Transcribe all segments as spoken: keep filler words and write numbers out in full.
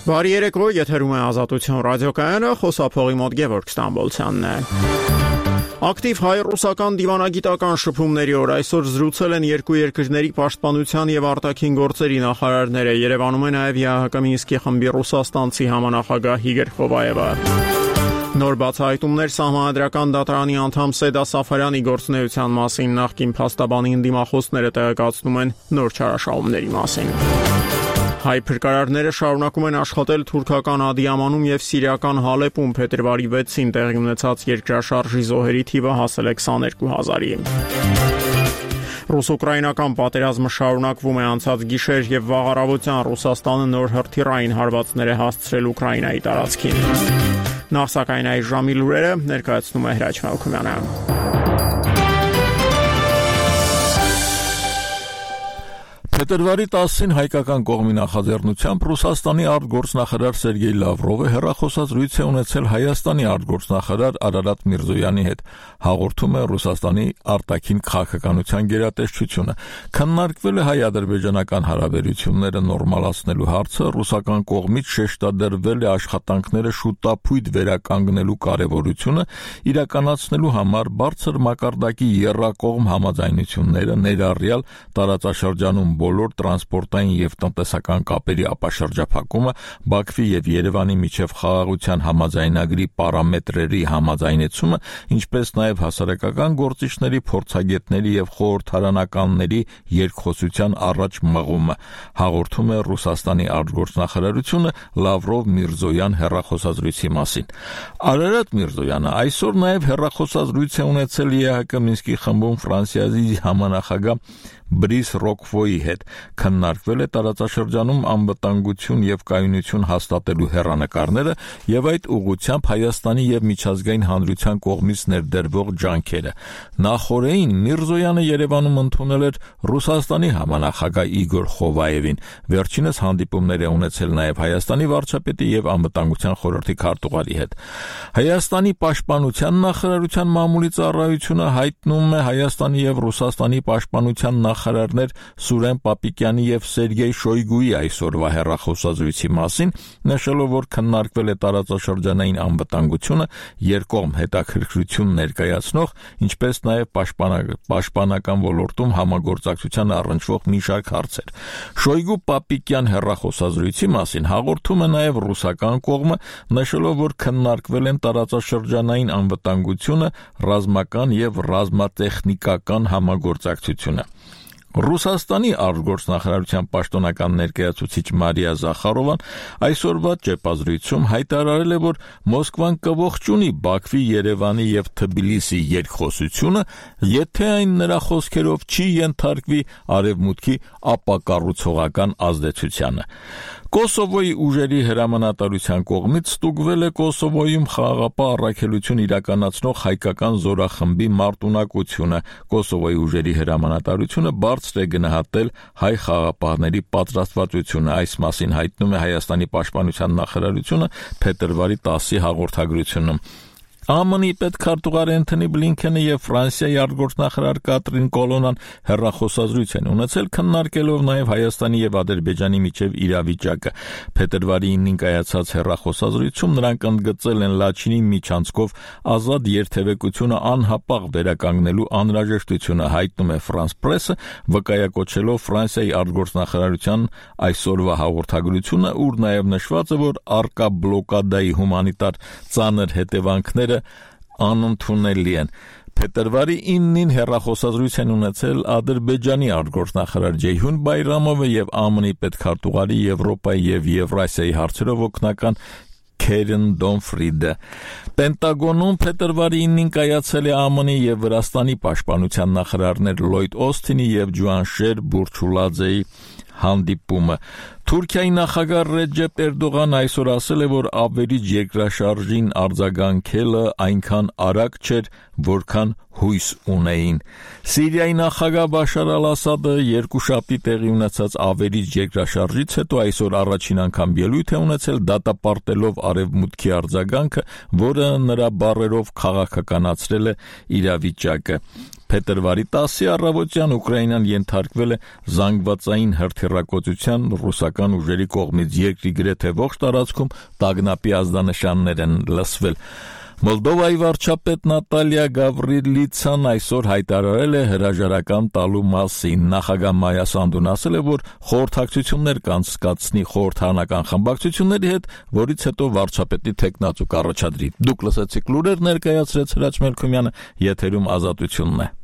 Բարի երեկո, եթերում է Ազատություն ռադիոկայանը, խոսափողի մոտ Գևորգ Ստամբոլցյանն է։ Ակտիվ հայ-ռուսական դիվանագիտական շփումների օր այսօր զրուցել են երկու երկրների պաշտպանության եւ արտաքին գործերի նախարարները։ Երևանում է նաեւ ԵԱՀԿ Մինսկի խմբի ռուսաստանցի համանախագահ Իգոր Խովայևը։ Նոր բացահայտումներ Սահմանադրական դատարանի անդամ Սեդա Սաֆարյանի գործունեության մասին նախկին փաստաբանին դիմախոսները տեղեկացնում են նոր չարաշահումների մասին։ Հայ փրկարարները շարունակում են աշխատել թուրքական Ադիամանում եւ սիրիական Հալեպում փետրվարի վեցին տեղի ունեցած երկրաշարժի զոհերի թիվը հասել է քսաներկու հազարի։ Ռուս-ուկրաինական պատերազմը շարունակվում է անցած գիշեր եւ վաղ առավոտյան Ռուսաստանը նոր հրթիռային հարվածներ է հասցրել Ուկրաինայի տարածքին։ Նախ սակայն այս ժամի լուրերը ներկայացնում է Հրաչ Մալքումյանը։ Փետրվարի տասին հայկական կողմի նախաձեռնությամբ Ռուսաստանի արտգործնախարար Սերգեյ Լավրովը հեռախոսազրույց է ունեցել Հայաստանի արտգործնախարար Արարատ Միրզոյանի հետ, հաղորդում է Ռուսաստանի արտաքին քաղաքականության գերատեսչությունը։ Քննարկվել է հայ-ադրբեջանական հարաբերությունները նորմալացնելու հարցը, ռուսական կողմից շեշտադրվել է աշխատանքները շուտապույտ վերականգնելու կարևորությունը, իրականացնելու համար բարձր մակարդակի եռակողմ համաձայնությունները ներառյալ տարածաշրջանում բոլոր տրանսպորտային եւ տնտեսական կապերի ապաշրջափակումը, Բաքվի եւ Երևանի միջև խաղաղության համաձայնագրի պարամետրերի համաձայնեցումը, ինչպես նաեւ հասարակական գործիչների, փորձագետների եւ խորհրդարանականների երկխոսության առաջ մղումը, հաղորդում է Ռուսաստանի արտգործնախարարությունը Լավրով Միրզոյան հեռախոսազրույցի մասին։ Արարատ Միրզոյանը այսօր նաեւ հեռախոսազրույց է ունեցել ԵԱՀԿ Մինսկի խմբում Ֆրանսիայի համանախագահ Բրիս Ռոկվոյի հետ, քննարկվել է տարածաշրջանում անվտանգություն եւ կայունություն հաստատելու հեռանկարները եւ այդ ուղղությամբ Հայաստանի եւ միջազգային հանրության կողմից ներդրվող ջանքերը։ Նախորդին Միրզոյանը Երևանում ընդունել էր Ռուսաստանի համանախագահ Իգոր Խովայևին, վերջինս հանդիպումներ է ունեցել նաեւ Հայաստանի վարչապետի եւ անվտանգության խորհրդի քարտուղարի հետ։ Հայաստանի պաշտպանության նախարարության մամուլի ծառայությունը հայտնում է Հայաստանի եւ Ռուսաստանի պաշտպանության նախարարներ Սուրեն Պապիկյանի եւ Սերգեյ Շոյգուի այսօրվա հեռախոսազրույցի մասին, նշելով, որ քննարկվել է տարածաշրջանային անվտանգությունը, երկկողմ հետաքրքրություն ներկայացնող, ինչպես նաեւ պաշտպանական ոլորտում համագործակցության առնչվող մի շարք հարցեր։ Շոյգու Պապիկյան հեռախոսազրույցի մասին հաղորդում է նաեւ ռուսական կողմը, նշելով, որ քննարկվել են տարածաշրջանային անվտանգությունը, ռազմական եւ ռազմատեխնիկական համագործակցությունը։ Ռուսաստանի արտգործնախարարության պաշտոնական ներկայացուցիչ Մարիա Զախարովան այսօրվա ճեպազրույցում հայտարարել է, որ Մոսկվան կողջունի Բաքվի, Երևանի եւ Թբիլիսի երկխոսությունը, եթե այն նրա խոսքերով չի ենթարկվի Արևմուտքի ապակառուցողական ազդեցությանը։ Կոսովոյի ուժերի հրամանատարության կողմից ստուգվել է Կոսովոյում խաղաղապահ առաքելություն իրականացնող հայկական զորախմբի մարտունակությունը։ Կոսովոյի ուժերի հրամանատարությունը բարձր է գնահատել հայ խաղաղապահների պատրաստվածությունը։ Այս մասին հայտնում է Հայաստանի պաշտպանության նախարարությունը փետրվարի տասի հաղորդագրությունում։ ԱՄՆ-ի պետքարտուղար Էնթոնի Բլինքենը եւ Ֆրանսիայի արտգործնախարար Կատրին Կոլոնան հեռախոսազրույց են ունեցել, քննարկելով նաեւ Հայաստանի եւ Ադրբեջանի միջև իրավիճակը։ Փետրվարի ինին կայացած հեռախոսազրույցում նրանք ընդգծել են Լաչինի միջանցքով ազատ երթևեկությունը անհապաղ վերականգնելու անհրաժեշտությունը, հայտնում է France Press-ը, վկայակոչելով Ֆրանսիայի արտգործնախարարության այսօրվա հաղորդագրությունը, ուր նաեւ նշված է, որ արկա բլոկադայի հումանիտար ծանր հետևանքները անընդունելի են։ Փետրվարի ինին հեռախոսազրույց են ունեցել Ադրբեջանի արտգործնախարար Ջեյհուն Բայրամովը եւ ԱՄՆ-ի պետքարտուղարի Եվրոպայի եւ Եվրասիայի հարցերով օգնական Քերեն Դոնֆրիդը։ Պենտագոնում փետրվարի ինին կայացել է ԱՄՆ-ի եւ Վրաստանի պաշտպանության նախարարներ Լոյդ Օսթինի եւ Ջուանշեր Բուրչուլաձեի հանդիպումը։ Թուրքիայի նախագահ Ռեջեփ Էրդողանը այսօր ասել է, որ ավերիչ երկրաշարժին արձագանքելը այնքան արագ չէր, որքան հույս ունեին։ Սիրիայի նախագահ Բաշար Ալ-Ասադը երկուշաբթի տեղի ունեցած ավերիչ երկրաշարժից հետո այսօր առաջին անգամ ելույթ է ունեցել դատապարտելով Արևմուտքի արձագանքը, որը նրա բառերով քաղաքականացրել է իրավիճակը։ Փետրվարի տասի առավոտյան Ուկրաինան ենթարկվել է զանգվածային հրթիռակոծության ռուսական ուժերի կողմից երկրի գրեթե ողջ տարածքում տագնապի ազդանշաններ են լսվել։ Մոլդովայի վարչապետ Նատալիա Գավրիլիցան այսօր հայտարարել է հրաժարական տալու մասին։ Նախագահ Մայա Սանդուն ասել է, որ խորհրդակցություններ կանցկացնի խորհրդարանական խմբակցությունների հետ, որից հետո վարչապետի թեկնածու կառաջադրի։ Դուք լսեցիք լուրեր, ներկայացրեց Հրաչ Մելքումյանը, եթերում Ազատությունն է։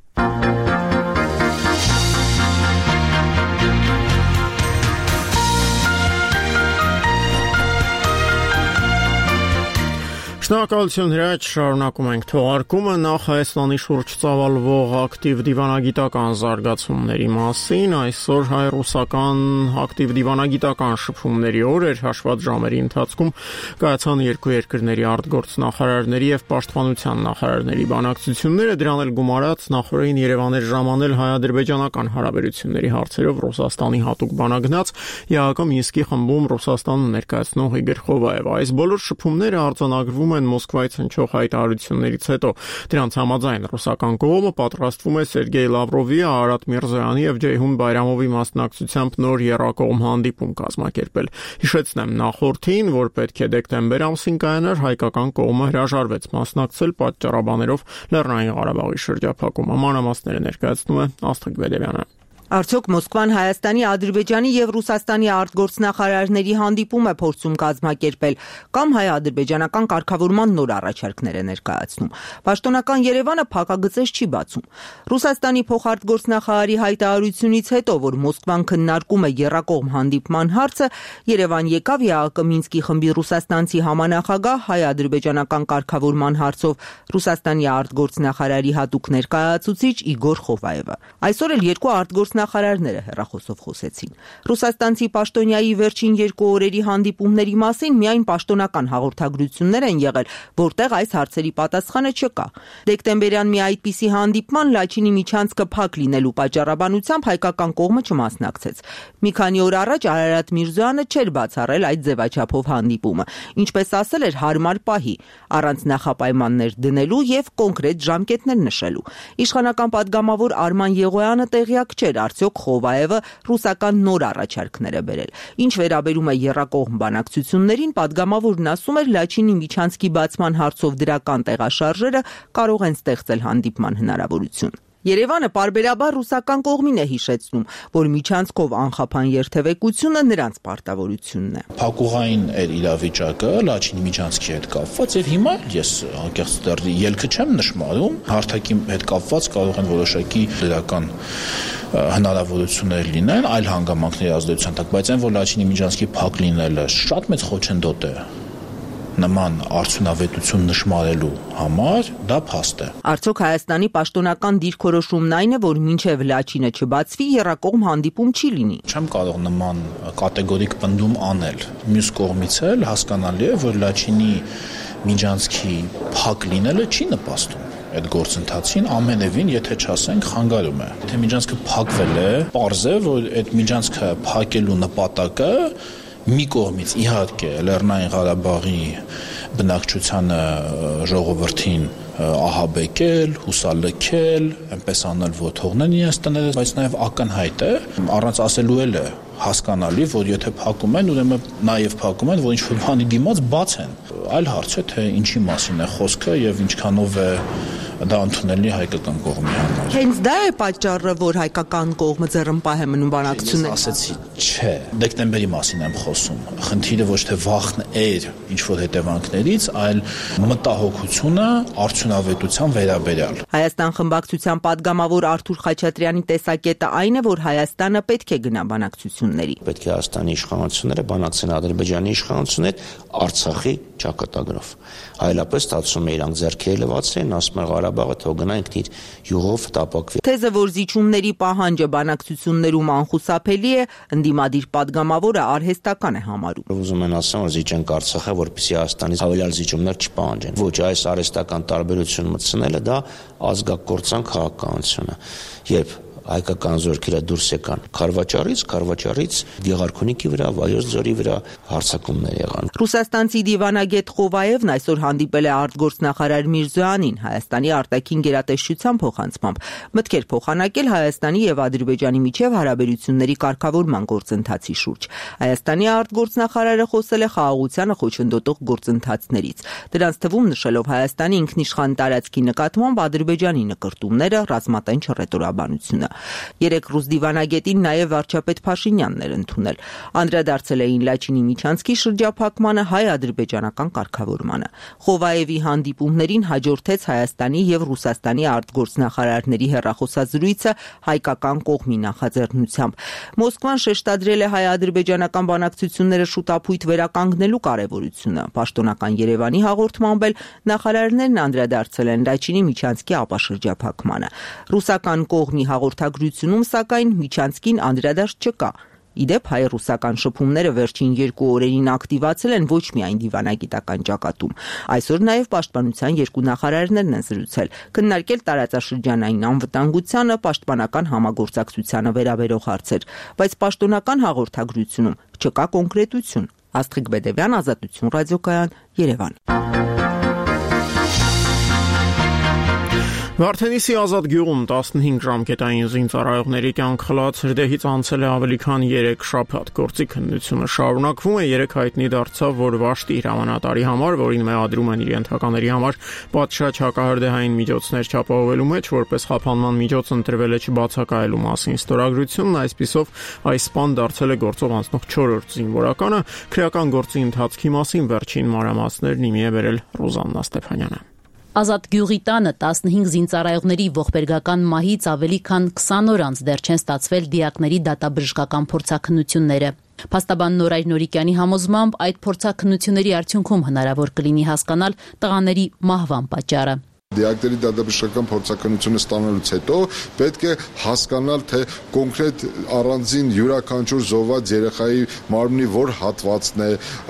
Շնորհակալություն Հրաչ, շարունակում ենք թողարկումը նախ Հայաստանի շուրջ ծավալվող ակտիվ դիվանագիտական զարգացումների մասին։ Այսօր հայ-ռուսական ակտիվ դիվանագիտական շփումների օր էր, հաշված ժամերի ընթացքում կայացան երկու երկրների արտգործնախարարների եւ պաշտպանության նախարարների բանակցությունները, դրան էլ գումարած նախորդին Երևան էր ժամանել հայ-ադրբեջանական հարաբերությունների հարցերով Ռուսաստանի հատուկ բանագնաց ԵԱՀԿ Մինսկի խմբում Ռուսաստանը ներկայացնող Իգոր Խովայևը։ Այս բոլոր շփումները արձանագրվում են Մոսկվայից հնչող հայտարարություններից հետո։ Դրանց համաձայն ռուսական կողմը պատրաստվում է Սերգեյ Լավրովի, Արարատ Միրզոյանի եւ Ջեյհուն Բայրամովի մասնակցությամբ նոր եռակողմ հանդիպում կազմակերպել։ Հիշեցնեմ, նախորդին, որ պետք է դեկտեմբեր ամսին կայանար, հայկական կողմը հրաժարվեց մասնակցել պատճառաբաներով Լեռնային Ղարաբաղի շրջափակումը։ Մանրամասները ներկայացնում է Աստղիկ Բեդևյանը։ Արդյոք Մոսկվան Հայաստանի, Ադրբեջանի եւ Ռուսաստանի արտգործնախարարների հանդիպում է փորձում կազմակերպել կամ հայ-ադրբեջանական կարգավորման նոր առաջարկներ է ներկայացնում։ Պաշտոնական Երևանը փակագծեր չի բացում։ Ռուսաստանի փոխարտգործնախարարի հայտարարությունից հետո, որ Մոսկվան քննարկում է եռակողմ հանդիպման հարցը, Երևան եկավ ԵԱՀԿ Մինսկի խմբի ռուսաստանցի համանախագահ հայ-ադրբեջանական կարգավորման հարցով Ռուսաստանի արտգործնախարարի հատուկ ներկայացուցիչ Իգոր Խովայևը։ Այսօր էլ երկու արտգործնախարար Նախարարները հեռախոսով խոսեցին։ Ռուսաստանցի պաշտոնյայի վերջին երկու օրերի հանդիպումների մասին միայն պաշտոնական հաղորդագրություններ են եղել, որտեղ այս հարցերի պատասխանը չկա։ Դեկտեմբերյան մի այդպիսի հանդիպման Լաչինի միջանցքը փակ լինելու պատճառաբանությամբ հայկական կողմը չմասնակցեց։ Մի քանի օր առաջ Արարատ Միրզոյանը չէր բացառել այդ ձևաչափով հանդիպումը, ինչպես ասել էր, հարմար պահի, առանց նախապայմաններ դնելու եւ կոնկրետ ժամկետներ նշելու։ Իշխանական падգամավոր Արման Եղոյանը տեղյակ չէր արդյոք Խովայևը ռուսական նոր առաջարկներ է բերել։ Ինչ վերաբերում է եռակողմ բանակցություններին, падգամավորն ասում էր Լաչինի միջանցքի բացման հարցով դրական տեղաշարժերը կարող են ստեղծել հանդիպման հնարավորություն։ Երևանը պարբերաբար ռուսական կողմին է հիշեցնում, որ միջանցքով անխափան երթևեկությունը նրանց պարտավորությունն է։ Փակուղային էր իրավիճակը Լաչինի միջանցքի հետ կապված եւ հիմա ես անկեղծ դեռ ելքը չեմ նշмарում, հարթակի հետ կապված կարող են որոշակի դրական հնարավորություններ լինեն այլ հանգամանքների ազդեցության տակ, բայց այն որ Լաչինի միջանցքի փակ լինելը շատ մեծ խոչընդոտ է նման արդյունավետություն նշмарելու համար, դա փաստ է։ Արդյոք Հայաստանի պաշտոնական դիրքորոշումն այն է, որ մինչև Լաչինը չբացվի, եռակողմ հանդիպում չի լինի։ Չեմ կարող նման կատեգորիկ պնդում անել։ Մյուս կողմից էլ հասկանալի է, որ Լաչինի միջանցքի փակ լինելը չի նպաստում այդ գործընթացին, ամենևին, եթե չասենք, խանգարում է։ Եթե միջանցքը փակվել է, պարզ է, որ այդ միջանցքը փակելու նպատակը մի կողմից իհարկե Լեռնային Ղարաբաղի բնակչությանը ժողովրդին ահաբեկել, հուսալքել, այնպես անել, որ թողնեն իրենց տները, բայց նաև ակնհայտ է, առանց ասելու էլ է հասկանալի, որ եթե փակում են, ուրեմն նաև փակում են, որ ինչ-որ բանի դիմաց բաց են։ Այլ հարց է, թե ինչի մասին է խոսքը եւ ինչքանով է դա ընդունելի հայկական կողմի համար։ Հենց դա է պատճառը, որ հայկական կողմը ձեռնպահ է մնում բանակցություններին։ Ասեցի, չէ, դեկտեմբերի մասին եմ խոսում։ Խնդիրը ոչ թե վախն էր ինչ-որ հետևանքներից, այլ մտահոգությունը արդյունավետության վերաբերյալ։ Հայաստան խմբակցության падգամավոր Արթուր Խաչատրյանի տեսակետը այն է, որ Հայաստանը պետք է գնա բանակցությունների։ Պետք է Հայաստանի իշխանությունները բանակցեն Ադրբեջանի իշխանությունների հետ Արցախի ճակատագրով։ Այլապես ստացվում է իրանք ձեռքերը լվացրեն, ասում են Ղարաբաղը թող գնա ինքն իր յուղով տապակվի։ Թեզը, որ զիջումների պահանջը բանակցություններում անխուսափելի է, ընդդիմադիր падգամավորը արհեստական է համարում։ Ուզում են ասեն, որ զիջենք Արցախը, որպեսզի Հայաստանից հավելյալ զիջումներ չպահանջեն։ Ոչ, այս արհեստական տարբերություն մտցնելը դա ազգակործան քաղաքականություն է։ Երբ հայկական զորքերը դուրս եկան Քարվաճառից, Քարվաճառից Գեղարքունիքի վրա, Վայոց ձորի վրա հարձակումներ եղան։ Ռուսաստանցի դիվանագետ Խովայևն այսօր հանդիպել է արտգործնախարար Միրզոյանին Հայաստանի արտաքին գերատեսչության փոխանցմամբ, մտքեր փոխանակել Հայաստանի եւ Ադրբեջանի միջև հարաբերությունների կարգավորման գործընթացի շուրջ։ Հայաստանի արտգործնախարարը խոսել է խաղաղությանը խոչընդոտող գործընթացներից, դրանց թվում նշելով Հայաստանի ինքնիշխան տարածքի նկատմամբ Ադրբեջանի նկրտումները, ռազմատենչ հռետորաբանությունը։ Երեք ռուս դիվանագետին նաև վարչապետ Փաշինյանն էր ընդունել։ Անդրադարձել էին Լաչինի Միչանցկի շրջափակմանը, հայ-ադրբեջանական կարգավորմանը։ Խովայևի հանդիպումներին հաջորդեց Հայաստանի եւ Ռուսաստանի արտգործնախարարների հեռախոսազրույցը հայկական կողմի նախաձեռնությամբ։ Մոսկվան շեշտադրել է հայ-ադրբեջանական բանակցությունները շուտապույտ վերականգնելու կարևորությունը։ Պաշտոնական Երևանի հաղորդմամբ էլ նախարարներն անդրադարձել են Լաչինի Միչանցկի ապաշրջափակմանը։ Ռուսական կողմի հաղորդագրությունում սակայն Միչանցկին անդրադարձ չկա։ Իդեպ հայ-ռուսական շփումները վերջին երկու օրերին ակտիվացել են ոչ միայն դիվանագիտական ճակատում։ Այսօր նաև պաշտպանության երկու նախարարներն են զրուցել, քննարկել տարածաշրջանային անվտանգությանը, պաշտպանական համագործակցությանը վերաբերող հարցեր, բայց պաշտոնական հաղորդագրությունում չկա կոնկրետություն։ Աստղիկ Բեդևյան, Ազատություն ռադիոկայան, Երևան։ Վարդենիսի ազատ գյուղում տասնհինգ ժամկետային զինծառայողների կյանք խլած հրդեհից անցել է ավելի քան երեք շաբաթ։ Գործի քննությունը շարունակվում է։ Երեք հայտնի դարձավ, որ Վաշտի հրամանատարի համար, որին մեղադրում են իր ենթակաների համար պատշաճ հակահրդեհային միջոցներ չապահովելու մեջ, որպես խափանման միջոց ընտրվել է չբացակայելու մասին ստորագրությունն, այսպիսով այս սպան դարձել է գործով անցնող չորրորդ զինվորականը։ Քրեական գործի ընթացքի մասին վերջին մանրամասներն իմի է բերել Ռոզաննա Ստեփանյանը։ Ազատ գյուղի տանը տասնհինգ զինծառայողների ողբերգական մահից ավելի քան քսան օր անց դեռ չեն ստացվել դիակների դատաբժշկական փորձաքննությունները։ Փաստաբան Նորայր Նորիկյանի համոզմամբ այդ փորձաքննությունների արդյունքում հնարավոր կլինի հասկանալ տղաների մահվան պատճառը։ Դիակների դատաբժշկական փորձաքննությունը ստանալուց հետո պետք է հասկանալ, թե կոնկրետ առանձին յուրաքանչյուր զոհված երեխայի մարմնի որ հատվածն է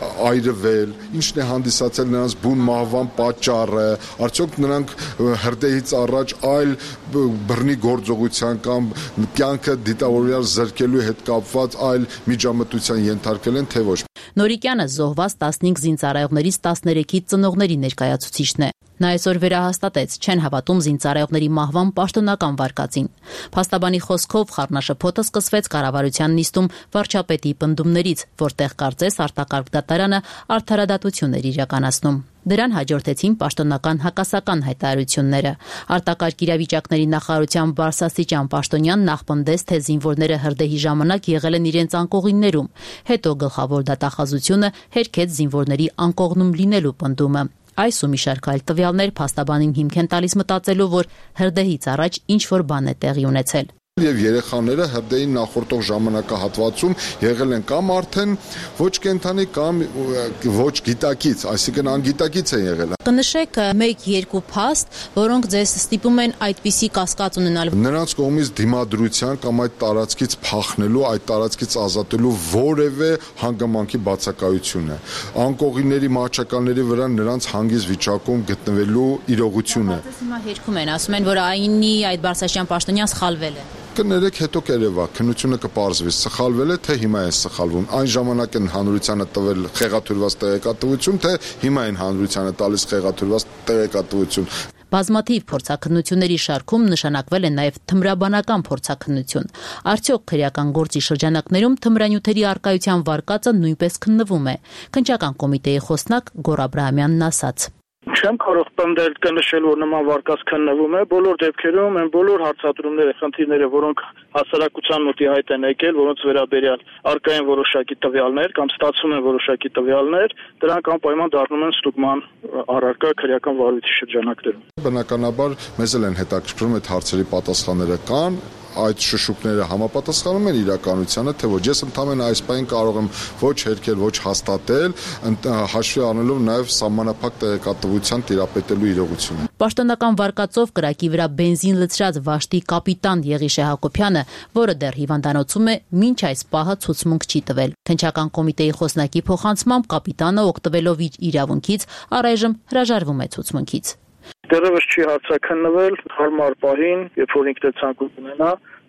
այրվել, ինչն է հանդիսացել նրանց բուն մահվան պատճառը, արդյոք նրանք հրդեհից առաջ այլ բռնի գործողության կամ կյանքը դիտավորյալ զրկելու հետ կապված այլ միջամտության ենթարկել են, թե ոչ։ Նորիկյանը զոհված տասնհինգ զինծառայողներից տասներեքի ծնողների ներկայացուցիչն է։ Նա այսօր վերահաստատեց, չեն հավատում զինծառայողների մահվան պաշտոնական վարկածին։ Փաստաբանի խոսքով խառնաշփոթը սկսվեց կառավարության նիստում վարչապետի պնդումներից, որտեղ կարծես արտակարգ դատարանը արդարադատություն էր իրականացնում։ Դրան հաջորդեցին պաշտոնական հակասական հայտարարությունները։ Արտակարգ իրավիճակների նախարարության բարձրաստիճան պաշտոնյան նախպնդեց, թե զինվորները հրդեհի ժամանակ եղել են իրենց անկողիններում։ Հետո գլխավոր դատախազությունը հերքեց զինվորների անկողնում լինելու պնդումը։ Այս ու մի շարք այլ տվյալներ փաստաբանին հիմք են տալիս մտածելու, որ հրդեհից առաջ ինչ-որ բան է տեղի ունեցել։ Եվ երեխաները հրդեհին նախորդող ժամանակահատվածում եղել են կամ արդեն ոչ կենդանի կամ ոչ գիտակից, այսինքն անգիտակից են եղել։ Կնշեք մեկ-երկու փաստ, որոնք ձեզ ստիպում են այդպիսի կասկած ունենալ։ Նրանց կողմից դիմադրության կամ այդ տարածքից փախնելու, այդ տարածքից ազատելու որևէ հանգամանքի բացակայություն է։ Անկողինների մահճականների վրա նրանց հանգիստ վիճակում գտնվելու իրողություն է։ Հիմա հերքում են, ասում են, որ այնի այդ բարձրաստիճան պաշտոնյան սխալվել է։ Կներեք հետո կերևա, քննությունը կպարզվի, սխալվել է, թե հիմա է սխալվում։ Այն ժամանակ են հանրությանը տվել խեղաթյուրված տեղեկատվություն, թե հիմա են հանրությանը տալիս խեղաթյուրված տեղեկատվություն։ Բազմաթիվ փորձաքննությունների շարքում նշանակվել է նաև թմրաբանական փորձաքննություն։ Արդյոք քրեական գործի շրջանակներում թմրանյութերի արկայության վարկածը նույնպես քննվում է։ Քննչական կոմիտեի խոսնակ Գոռ Աբրահամյանն ասաց. Չեմ կարող պնդել կնշել, որ նման վարկած քննվում է, բոլոր դեպքերում են բոլոր հարցադրումները, խնդիրները, որոնք հասարակության մոտի հայտ են եկել, որոնց վերաբերյալ արկա են որոշակի տվյալներ կամ ստացվում են որոշակի տվյալներ, դրանք անպայման դառնում են ստուգման առարկա քրեական վարույթի շրջանակներում։ Բնականաբար մեզ էլ են հետաքրքրում այդ հարցերի պատասխանները կան, այդ շշուկները համապատասխանում են իրականությանը, թե ոչ։ Ես ընդհանրապես այս պահին կարող եմ ոչ հերքել, ոչ հաստատել, հաշվի առնելով նաև սահմանափակ տեղեկատվության տիրապետելու իրողությունը։ Պաշտոնական վարկածով կրակի վրա բենզին լցրած Վաշտի կապիտան Եղիշե Հակոբյանը, որը դեռ հիվանդանոցում է, մինչ այս պահը ցուցմունք չի տվել։ Քննչական կոմիտեի խոսնակի փոխանցմամբ կապիտանը օգտվելով իր իրավունքից առայժմ հրաժարվում է ցուցմունքից։ Դեռևս չի հարցաքննվել, հարմար պահին, երբ որ ինքն է ցանկություն ունենա,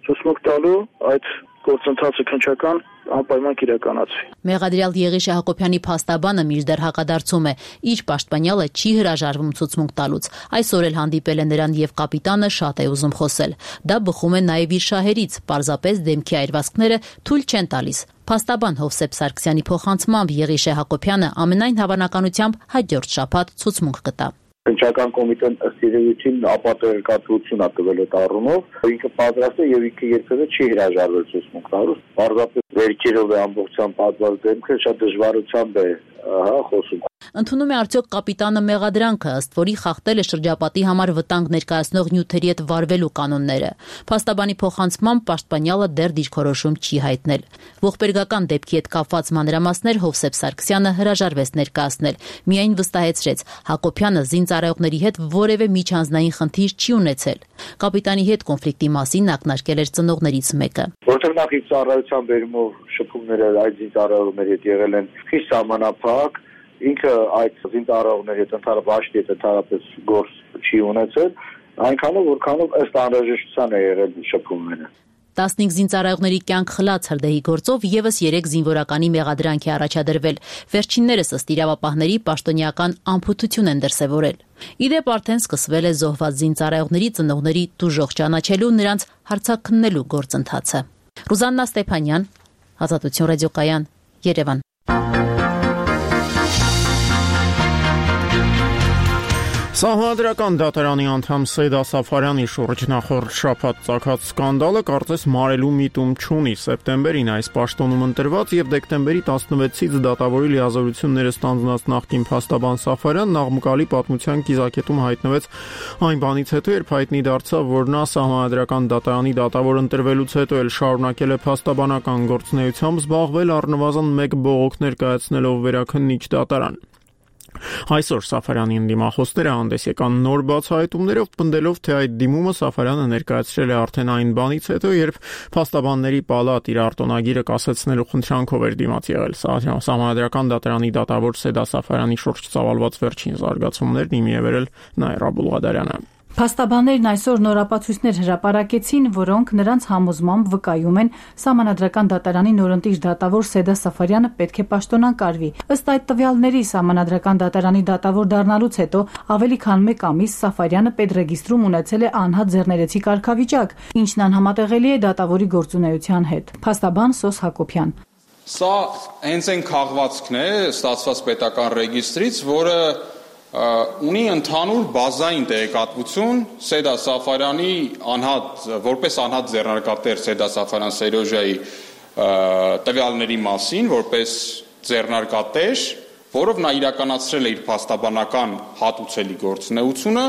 ցուցմունք տալու այդ գործընթացը քննչական անպայման կիրականացվի։ Մեղադրյալ Եղիշե Հակոբյանի փաստաբանը մինչդեռ հակադարձում է, իր պաշտպանյալը չի հրաժարվում ցուցմունք տալուց։ Այսօր էլ հանդիպել է նրան եւ կապիտանը շատ է ուզում խոսել։ Դա բխում է նաեւ իր շահերից, պարզապես դեմքի այրվածքները թույլ չեն տալիս։ Փաստաբան Հովսեփ Սարգսյանի փոխանցմամբ Եղիշե Հակոբյանը ամենայն հավանականությամբ հաջորդ շաբաթ ցուցմունք կտա։ Քննչական կոմիտեն ըստ իրավիճին ապատերկատվություն է տվել այդ առումով, ինքը պատրաստ է եւ ինքը երբևէ չի հրաժարվել ցուցմունք տալուց։ Պարզապես վերջերով է ամբողջությամբ պատված դեմքը շատ դժվարությամբ է հա խոսում։ Ընդունում է արդյոք կապիտանը մեղադրանքը, ըստ որի խախտել է շրջապատի համար վտանգ ներկայացնող նյութերի հետ վարվելու կանոնները։ Փաստաբանի փոխանցմամբ պաշտպանյալը դեռ դիրքորոշում չի հայտնել։ Ողբերգական դեպքի հետ կապված մանրամասներ Հովսեփ Սարգսյանը հրաժարվեց ներկայացնել, միայն վստահեցրեց, Հակոբյանը զինծառայողների հետ որևէ միջանձնային խնդիր չի ունեցել։ Կապիտանի հետ կոնֆլիկտի մասին ակնարկել էր ծնողներից մեկը։ Որտեղ նախ իր ծառայության բերումով շփումները այդ զինծառայողների հետ եղել են խիստ սահմանափակ, ինքը այդ զինծառայողների հետ ընդհանրապես հետ ընդհանրապես գործ չի ունեցել, այնքանով որքանով ըստ անհրաժեշտության է եղել շփումները։ տասնհինգ զինծառայողների կյանք խլած հրդեհի գործով եւս երեք զինվորականի մեղադրանք է առաջադրվել։ Վերջիններս ըստ իրավապահների պաշտոնեական անփութություն են դրսևորել։ Իդեպ արդեն սկսվել է զոհված զինծառայողների ծնողների տուժող ճանաչելու նրանց հարցաքննելու գործընթացը։ Ռուզաննա Ստեփանյան, Ազատություն ռադիոկայան, Երևան։ Սահմանադրական դատարանի անդամ Սեյդա Սաֆարյանի շուրջ նախորդ շաբաթ ծագած սկանդալը կարծես մարելու միտում չունի։ Սեպտեմբերին այս պաշտոնում ընտրված եւ դեկտեմբերի տասնվեցից դատավորի լիազորությունները ստանձնած նախկին փաստաբան Սաֆարյանն աղմկալի պատմության կիզակետում հայտնվեց այն բանից հետո, երբ հայտնի դարձավ, որ նա Սահմանադրական դատարանի դատավոր ընտրվելուց հետո էլ շարունակել է փաստաբանական գործունեությամբ զբաղվել առնվազն մեկ բողոք ներկայացնելով վերաքննիչ դատարան։ Այսօր Սաֆարյանի դիմախոսները հանդես եկան նոր բացահայտումներով, պնդելով, թե այդ դիմումը Սաֆարյանը ներկայացրել է արդեն այն բանից հետո, երբ փաստաբանների պալատ իր արտոնագիրը կասեցնելու խնդրանքով էր դիմաց եղել։ Սահմանադրական դատարանի դատավոր Սեյդա Սաֆարյանի շուրջ ծավալված վերջին զարգացումներն իմի է վերել Նաիրա Բուլղադարյանը։ Փաստաբաններն այսօր նոր ապացույցներ հրապարակեցին, որոնք նրանց համոզմամբ վկայում են Սահմանադրական դատարանի նորընտիր դատավոր Սեյդա Սաֆարյանը պետք է պաշտոնանկարվի։ Ըստ այդ տվյալների Սահմանադրական դատարանի դատավոր դառնալուց հետո ավելի քան մեկ ամիս Սաֆարյանը պետրեգիստրում ունեցել է անհատ ձեռներեցի կարգավիճակ, ինչն անհամատեղելի է դատավորի գործունեության հետ։ Փաստաբան Սոս Հակոբյան։ Սա հենց այն քաղվածքն է ստացված պետական ռեգիստրից, որը ունի ընդհանուր բազային տեղեկատվություն Սեյդա Սաֆարյանի անհատ որպես անհատ ձեռնարկատեր Սեյդա Սաֆարյան Սերոժայի տվյալների մասին, որպես ձեռնարկատեր, որով նա իրականացրել է իր փաստաբանական հատուցելի գործունեությունը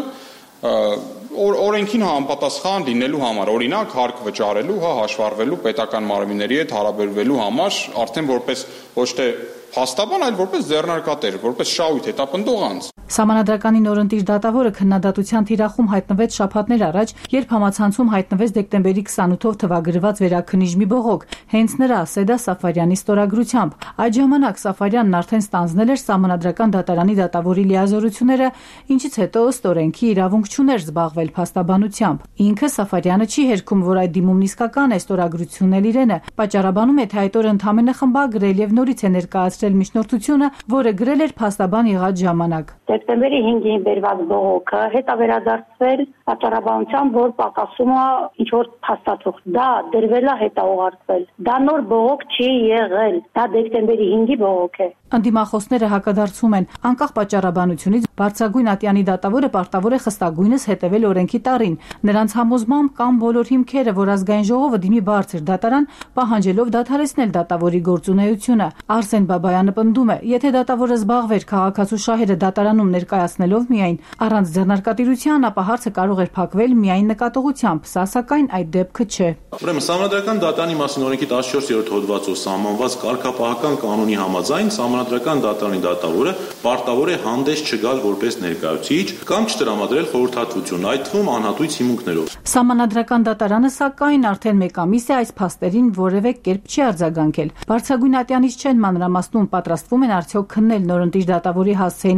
օրենքին համապատասխան լինելու համար, օրինակ հարկ վճարելու, հա հաշվառվելու պետական մարմինների հետ հարաբերվելու համար, արդեն որպես ոչ թե փաստաբան, այլ որպես ձեռնարկատեր, որպես շահույթ հետապնդող անձ։ Սահմանադրականի նորընտիր դատավորը քննադատության թիրախում հայտնվեց շաբաթներ առաջ, երբ համացանցում հայտնվեց դեկտեմբերի քսանութով թվագրված վերաքննիչ մի բողոք, հենց նրա Սեյդա Սաֆարյանի ստորագրությամբ։ Այդ ժամանակ Սաֆարյանն արդեն ստանձնել էր Սահմանադրական դատարանի դատավորի լիազորությունները, ինչից հետո ըստ օրենքի իրավունք չուներ զբաղվել փաստաբանությամբ։ Ինքը Սաֆարյանը չի հերքում, որ այդ դիմումն իսկական է, ստորագրությունն էլ իրենը։ Պատճառաբանում է, թե այդ օրը ընդամենը խմբագրել եւ նորից է ներկայացրել միջնորդությունը, որը գրել էր փաստաբան եղած ժամանակ։ Դեկտեմբերի հինգին բերված բողոքը հետա վերադարձվել պատճառաբանությամբ, որ պակասում է ինչ որ փաստաթուղթ։ Դա դրվել է հետա ուղարկվել։ Դա նոր բողոք չի եղել։ Դա դեկտեմբերի հինգի բողոք է։ Անդիմախոսները հակադարձում են, անկախ պատճառաբանությունից բարձրագույն ատյանի դատավորը պարտավոր է խստագույնս հետևել օրենքի տառին։ Նրանց համոզմամբ կան բոլոր հիմքերը, որ ազգային ժողովը դիմի բարձր դատարան, պահանջելով դադարեցնել դատավորի գործունեությունը։ Արսեն Բաբայանը պնդում է, եթե դատավորը զբաղվեր քաղաքացու շահերը դատարանում ներկայացնելով միայն առանց ձեռնարկատիրության, ապա հարցը կարող էր փակվել միայն նկատողությամբ, սա սակայն այդ դեպքը չէ։ Ուրեմն Սահմանադրական դատարանի մասին օրենքի տասնչորսերորդ հոդվածով սահմանված կարգապահական կանոնի համաձայն Սահմանադրական դատարանի դատավորը պարտավոր է հանդես չգալ որպես ներկայացուցիչ կամ չտրամադրել խորհրդատվություն, այդ թվում անհատույց հիմունքներով։ Սահմանադրական դատարանը սակայն արդեն մեկ ամիս է այս փաստերին որևէ կերպ չի արձագանքել։ Բարձրագույն ատյանից չեն մանրամասնում, պատրաստվում են արդյոք քննել նորընտիր դատավորի հասցեին հնչող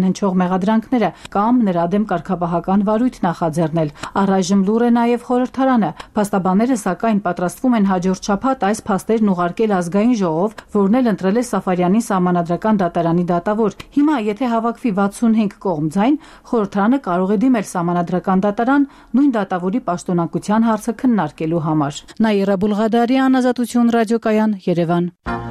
մեղադրանքները կամ նրա դեմ կարգապահական վարույթ նախաձեռնել։ Առայժմ լուռ է նաև խորհրդարանը։ Փաստաբանները սակայն պատրաստվում են հաջորդ շաբաթ այս փաստերն ուղարկել ազգային ժողով, որն էլ ընտրել է Սաֆարյանի սահմանադրական դատարանի դատավոր։ Հիմա, եթե հավաքվի վաթսունհինգ կողմ ձայն, խորհրդարանը կարող է դիմել սահմանադրական դատարան նույն դատավորի պաշտոնակության հարցը քննարկելու համար։ Նաիրա Բուլղադարյան, Ազատություն ռադիոկայան, Երևան։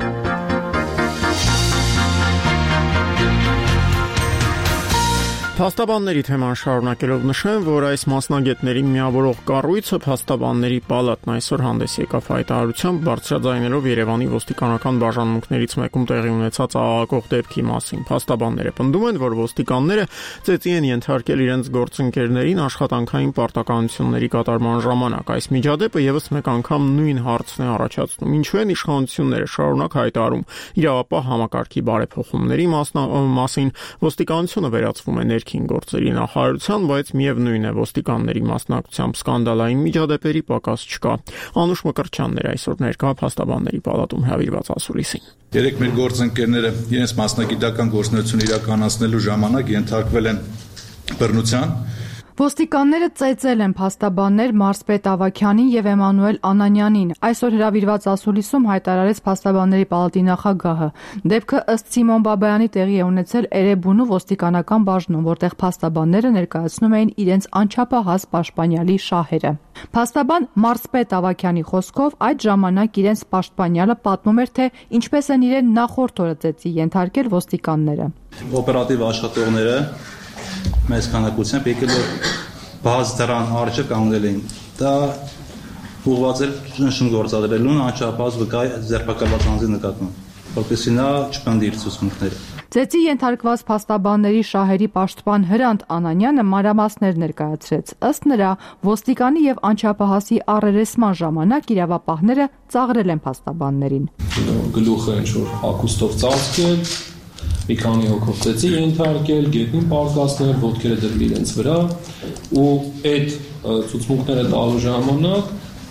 Փաստաբանների թեման շարունակելով նշեմ, որ այս մասնագետներին միավորող կառույցը Փաստաբանների պալատն այսօր հանդես եկավ հայտարարությամբ բարձրաձայնելով Երևանի ոստիկանական բաժանմունքներից մեկում տեղի ունեցած աղաղակող դեպքի մասին։ Փաստաբանները պնդում են, որ ոստիկանները ծեծի են ենթարկել իրենց գործընկերներին աշխատանքային պարտականությունների կատարման ժամանակ։ Այս միջադեպը եւս մեկ անգամ նույն հարցն է առաջացնում։ Ինչու են իշխանությունները շարունակ հայտարարում իրավապահ համակարգի բարեփոխումների մասին, ոստիկանությունը վերածվում է ներքին գործերի նախարարության, բայց միևնույն է ոստիկանների մասնակցությամբ սկանդալային միջադեպերի պակաս չկա։ Անուշ Մկրտչյանն էր այսօր ներկա Փաստաբանների պալատում հրավիրված ասուլիսին։ Երեք մեր գործընկերները իրենց մասնագիտական գործունեությունը իրականացնելու ժամանակ ենթարկվել են բռնության։ Ոստիկանները ծեծել են փաստաբաններ Մարսպետ Ավագյանին եւ Էմանուել Անանյանին։ Այսօր հրավիրված ասուլիսում հայտարարեց Փաստաբանների պալատի նախագահը։ Դեպքը ըստ Սիմոն Բաբայանի տեղի է ունեցել Էրեբունու ոստիկանական բաժնում, որտեղ փաստաբանները ներկայացնում էին իրենց անչափահաս պաշտպանյալի շահերը։ Փաստաբան Մարսպետ Ավագյանի խոսքով այդ ժամանակ իրենց պաշտպանյալը պատմում էր, թե ինչպես են իրեն նախորդ օրը ծեծի ենթարկել ոստիկանները։ Օպերատիվ աշխատողները մեծ քանակությամբ եկել էր բաց դրան արջը կանգնել էին։ Դա ուղղված էր ճնշում գործադրելուն անչափահաս վկայ ձերբակալված անձի նկատմամբ, որպեսզի նա չպնդի իր ցուցմունքները։ Ծեծի ենթարկված փաստաբանների շահերի պաշտպան Հրանտ Անանյանը մանրամասներ ներկայացրեց։ Ըստ նրա, ոստիկանի եւ անչափահասի առերեսման ժամանակ իրավապահները ծաղրել են փաստաբաններին։ Գլուխը ինչ-որ հագուստով ծածկել, մի քանի հոգով ծեծի ենթարկել, գետնին պարկասնել, ոտքերը դրել իրենց վրա ու այդ ցուցմունքները տալու ժամանակ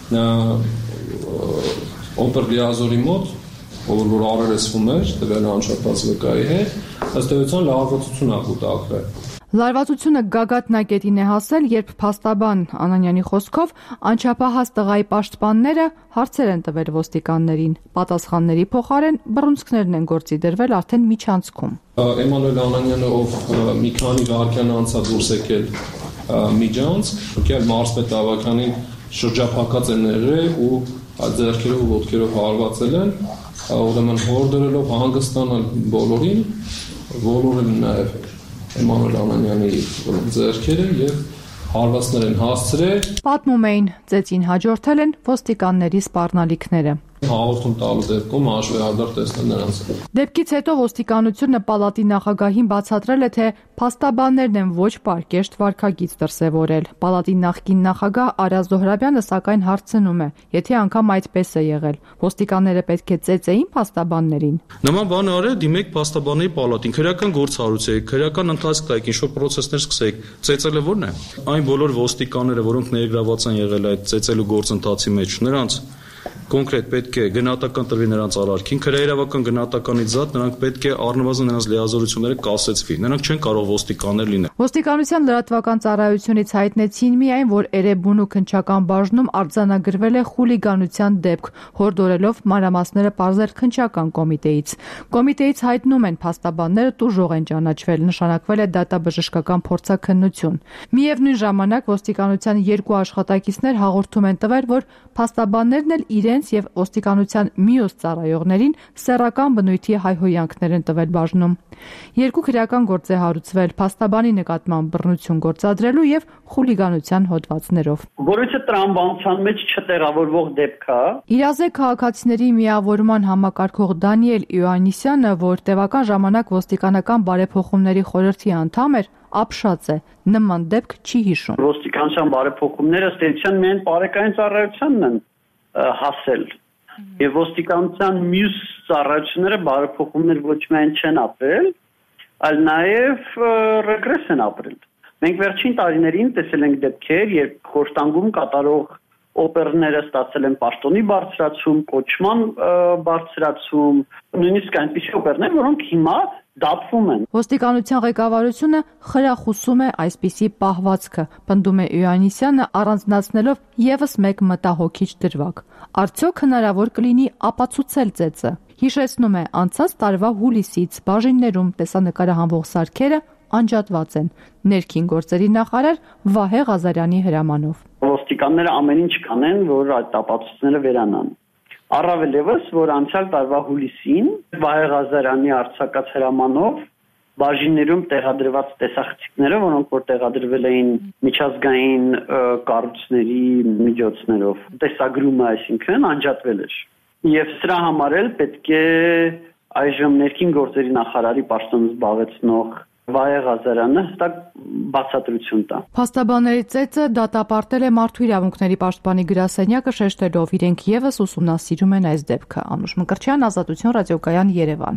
օպերդիազորի մոտ, ով որ առերեսվում էր, տվել անչափահաս վկայի հետ, ըստ էության լարվածություն ա կուտակվել։ Լարվածությունը գագաթնակետին է հասել, երբ փաստաբան Անանյանի խոսքով անչափահաս տղայի պաշտպանները հարցեր են տվել ոստիկաններին։ Պատասխանների փոխարեն բռունցքներն են գործի դրվել արդեն միջանցքում։ Էմանուել Անանյանը, ով մի քանի վայրկյան անց է դուրս եկել միջանցք, եկել Մարսպետ Ավագյանին շրջափակած են եղել ու ձեռքերով ու ոտքերով հարվածել են, ուրեմն հոր դրելով հանգստանալ բոլորին, բոլորը նաև Էմանուել Անանյանի ձեռքերը եւ հարվածներ են հասցրել։ Պատմում էին, ծեծին հաջորդել են ոստիկանների սպառնալիքները։ Հաղորդում տալու դեպքում հաշվեհարդար տեսնել նրանց։ Դեպքից հետո ոստիկանությունը պալատի նախագահին բացատրել է, թե փաստաբաններն են ոչ պարկեշտ վարքագիծ դրսևորել։ Պալատի նախկին նախագահ Արա Զոհրաբյանը սակայն հարցնում է, եթե անգամ այդպես է եղել, ոստիկանները պետք է ծեծեին փաստաբաններին։ Նման բան արել, դիմեք փաստաբանների պալատին, քրեական գործ հարուցեք, քրեական ընթացք տայք, ինչ-որ պրոցեսներ սկսեք։ Ծեծելը ո՞րն է։ Այն բոլոր ոստիկանները, որոնք ներգրաված են եղել այդ ծեծելու գործընթացի մեջ, նրանց կոնկրետ պետք է գնահատական տրվի նրանց արարքին, քրեիրավական գնահատականից զատ նրանք պետք է առնվազն նրանց լիազորությունները կասեցվի։ Նրանք չեն կարող ոստիկաններ լինել։ Ոստիկանության լրատվական ծառայությունից հայտնեցին միայն, որ Էրեբունու քննչական բաժնում արձանագրվել է խուլիգանության դեպք, հորդորելով մանրամասները պարզել քննչական կոմիտեից։ Կոմիտեից հայտնում են փաստաբանները տուժող են ճանաչվել, նշանակվել է դատաբժշկական փորձաքննություն։ Միևնույն ժամանակ ոստիկանության երկու աշխատակիցներ հաղորդում են տվել, որ փաստաբաններն էլ իրենց եւ ոստիկանության մյուս ծառայողներին սեռական բնույթի հայհոյանքներ են տվել բաժնում։ Երկու քրեական գործ է հարուցվել փաստաբանի նկատմամբ բռնություն գործադրելու եւ խուլիգանության հոդվածներով։ Որովհետեւ տրամաբանության մեջ չտեղավորվող դեպք է։ Իրազեկ քաղաքացիների միավորման համակարգող Դանիել Իոաննիսյանը, որ տևական ժամանակ ոստիկանական բարեփոխումների խորհրդի անդամ էր, ապշած է, նման դեպք չի հիշում։ Ոստիկանության բարեփոխումները ըստ էության միայն բարեկային ծառայությանն են հասել եւ ոստիկանության մյուս ծառայությունները բարեփոխումներ ոչ միայն չեն ապրել, այլ նաեւ ռեգրես են ապրել։ Մենք վերջին տարիներին տեսել ենք դեպքեր, երբ խորհրդանգում կատարող օպերները ստացել են պաշտոնի բարձրացում, կոչման բարձրացում, նույնիսկ այնպիսի օպերներ, որոնք հիմա դատվում են։ Ոստիկանության ղեկավարությունը խրախուսում է այսպիսի պահվածքը, պնդում է Իոաննիսյանը, առանձնացնելով եւս մեկ մտահոգիչ դրվագ։ Արդյոք հնարավոր կլինի ապացուցել ծեծը։ Հիշեցնում է, անցած տարվա հուլիսից բաժիններում տեսանկարահանվող սարքերը անջատված են։ Ներքին գործերի նախարար Վահե Ղազարյանի հրամանով։ Ոստիկանները ամեն ինչ կանեն, որ այդ ապացույցները վերանան։ Առավել ևս, որ անցյալ տարվա հուլիսին Վահե Ղազարյանի արձակած հրամանով բաժիններում տեղադրված տեսախցիկները, որոնք որ տեղադրվել էին միջազգային կառույցների միջոցներով, տեսագրումը, այսինքն անջատվել էր։ Եվ սրա համար էլ պետք է այժմ ներքին գործերի նախարարի պաշտոնը զբաղեցնող Վահե Ղազարյանը հստակ բացատրություն տա։ Փաստաբանների ծեծը դատապարտել է Մարդու իրավունքների պաշտպանի գրասենյակը, շեշտելով իրենք եւս ուսումնասիրում են այս դեպքը։ Անուշ Մկրտչյան, Ազատություն ռադիոկայան, Երևան։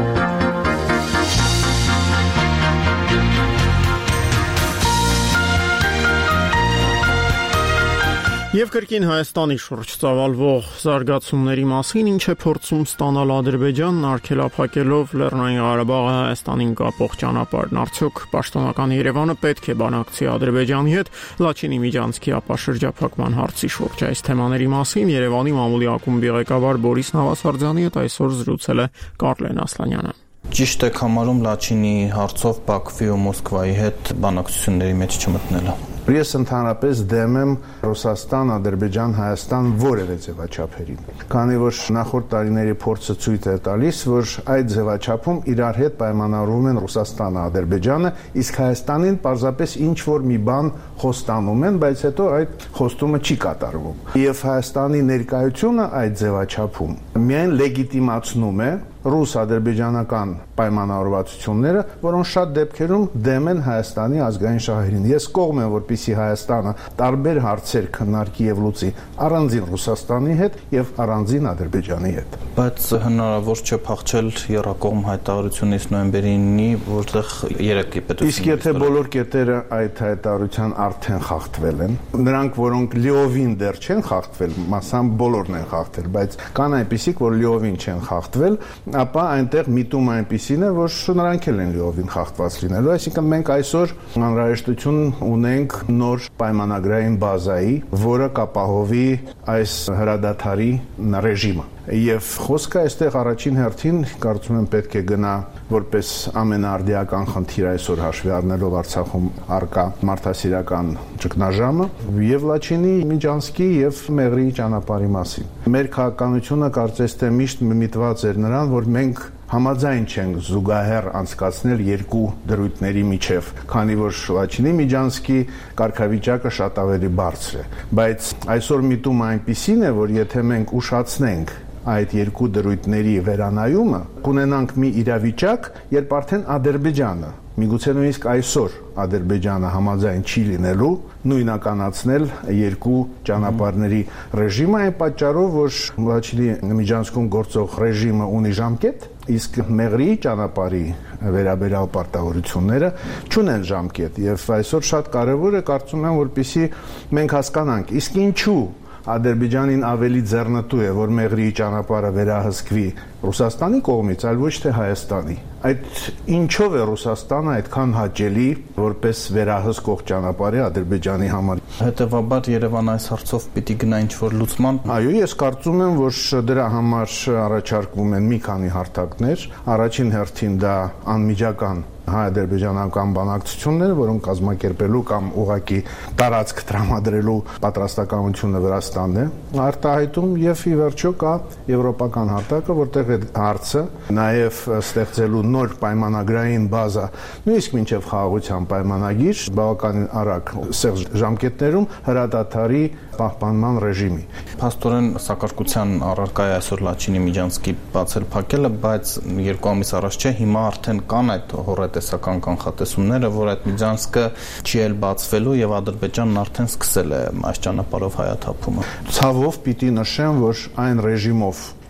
Եվ կրկին Հայաստանի շուրջ ծավալվող զարգացումների մասին ինչ է փորձում ստանալ Ադրբեջանն, արգելափակելով Լեռնային Ղարաբաղը Հայաստանին կապող ճանապարհն, արդյոք պաշտոնական Երևանը պետք է բանակցի Ադրբեջանի հետ Լաչինի միջանցքի ապաշրջափակման հարցի շուրջ։ Այս թեմաների մասին Երևանի մամուլի ակումբի ղեկավար Բորիս Նավասարդյանի հետ այսօր զրուցել է Կարլեն Ասլանյանը։ Ճիշտ եք համարում Լաչինի հարցով Բաքվի ու Մոսկվայի հետ բանակցությունների մեջ չմտնելը։ Ես ընդհանրապես դեմ եմ Ռուսաստան, Ադրբեջան, Հայաստան որևէ ձևաչափերին։ Քանի որ նախորդ տարիների փորձը ցույց է տալիս, որ այդ ձևաչափում իրար հետ պայմանավորվում են Ռուսաստանը, Ադրբեջանը, իսկ Հայաստանին պարզապես ինչ որ մի բան խոստանում են, բայց հետո այդ խոստումը չի կատարվում։ Եվ Հայաստանի ներկայությունը այդ ձևաչափում միայն լեգիտիմացնում է ռուս-ադրբեջանական պայմանավորվածությունները, որոնք շատ դեպքերում դեմ են Հայաստանի ազգային շահերին։ Ես կողմ եմ, որպեսզի Հայաստանը տարբեր հարցեր քննարկի եւ լուծի առանձին Ռուսաստանի հետ եւ առանձին Ադրբեջանի հետ։ Բայց հնարավոր չէ փախչել եռակողմ հայտարարությունից նոյեմբերի ինը, որտեղ երեք պետություն։ Իսկ եթե բոլոր կետերը այդ հայտարարության արդեն խախտվել են, նրանք, որոնք լիովին դեռ չեն խախտվել, մասամբ բոլորն են խախտել, բայց կան այնպիսիք, որ լիովին չեն խախտվել, ապա այնտեղ միտում այնպիսին է, որ նրանք էլ են լիովին խախտված լինելու, այսինքն մենք այսօր անհրաժեշտություն ունենք նոր պայմանագրային բազայի, որը կապահովի այս հրադադարի ռեժիմը։ Եվ խոսքը այստեղ առաջին հերթին կարծում եմ պետք է գնա որպես ամենաարդիական խնդիր այսօր հաշվի առնելով Արցախում առկա մարդասիրական ճգնաժամը եւ Լաչինի միջանցքի եւ Մեղրիի ճանապարհի մասին։ Մեր քաղաքականությունը կարծես թե միշտ միտված էր նրան, որ մենք համաձայն չենք զուգահեռ անցկացնել երկու դրույթների միջև, քանի որ Լաչինի միջանցքի կարգավիճակը շատ ավելի բարձր է, բայց այսօր միտումը այնպիսին է, որ եթե մենք ուշացնենք այդ երկու դրույթների վերանայումը, կունենանք մի իրավիճակ, երբ արդեն Ադրբեջանը, միգուցե նույնիսկ այսօր Ադրբեջանը համաձայն չի լինելու նույնականացնել երկու ճանապարհների ռեժիմը, այն պատճառով, որ Լաչինի միջանցքում գործող ռեժիմը ունի ժամկետ, իսկ Մեղրիի ճանապարհի վերաբերյալ պարտավորությունները չունեն ժամկետ, եւ այսօր շատ կարեւոր է, կարծում եմ, որպեսզի մենք հասկանանք, իսկ ինչու Ադրբեջանին ավելի ձեռնտու է, որ Մեղրիի ճանապարհը վերահսկվի Ռուսաստանի կողմից, այլ ոչ թե Հայաստանի։ Այդ ինչով է Ռուսաստանը այդքան հաճելի որպես վերահսկող ճանապարհի Ադրբեջանի համար։ Հետևաբար Երևանը այս հարցով պիտի գնա ինչ-որ լուծման։ Այո, ես կարծում եմ, որ դրա համար առաջարկվում են մի քանի հարթակներ։ Առաջին հերթին դա անմիջական հայ-ադրբեջանական բանակցությունները, որոնք կազմակերպելու կամ ուղղակի տարածք տրամադրելու պատրաստականությունը Վրաստանն է արտահայտում, եւ ի վերջո կա եվրոպական հարտակը, որտեղ այդ հարցը նաեւ ստեղծելու նոր պայմանագրային բազա, նույնիսկ մինչեւ խաղաղության պայմանագիր, բավականին արագ սեղմ ժամկետներում հրադադարի պահպանման ռեժիմի։ Փաստորեն սակարկության առարկա է այսօր Լաչինի միջանցքի բացել փակելը, բայց երկու ամիս առաջ չէ, հիմա արդեն կան այդ հորետեսական կանխատեսումները, որ այդ միջանցքը չի էլ բացվելու եւ Ադրբեջանն արդեն սկսել է այս ճանապարհով հայաթափումը։ Ցավով պիտի նշեմ, որ այն ռեժիմով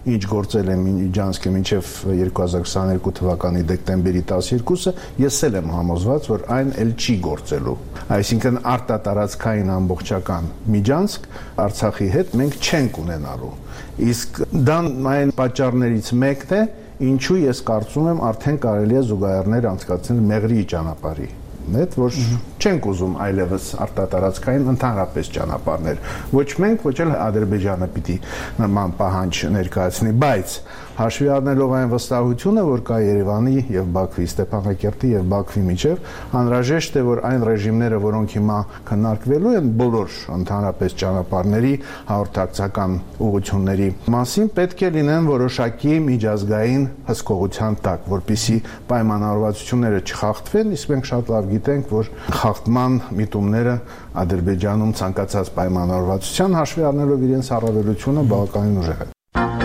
ինչ գործել է Միջանցքը մինչև երկու հազար քսաներկու թվականի դեկտեմբերի տասներկուսը, ես էլ եմ համոզված, որ այն էլ չի գործելու։ Այսինքն արտատարածքային ամբողջական Միջանցք Արցախի հետ մենք չենք ունենալու։ Իսկ դա այն պատճառներից մեկն է, ինչու ես կարծում եմ արդեն կարելի է զուգահեռներ անցկացնել Մեղրիի ճանապարհի հետ, որ չենք ուզում այլևս արտատարածքային ընդհանրապես ճանապարհներ։ Ոչ մենք, ոչ էլ Ադրբեջանը պիտի նման պահանջ ներկայացնի, բայց հաշվի առնելով այն վստահությունը, որ կա Երևանի եւ Բաքվի, Ստեփանակերտի եւ Բաքվի միջեւ, անհրաժեշտ է, որ այն ռեժիմները, որոնք հիմա քննարկվելու են բոլոր ընդհանրապես ճանապարհների հաղորդակցական ուղղությունների մասին, պետք է լինեն որոշակի միջազգային հսկողության տակ, որպեսզի պայմանավորվածությունները չխախտվեն, իսկ մենք շատ լավ գիտենք, որ խախտման միտումները Ադրբեջանում ցանկացած պայմանավորվածության հաշվի առնելով իրենց առավելությունը բավականին ուժեղ է։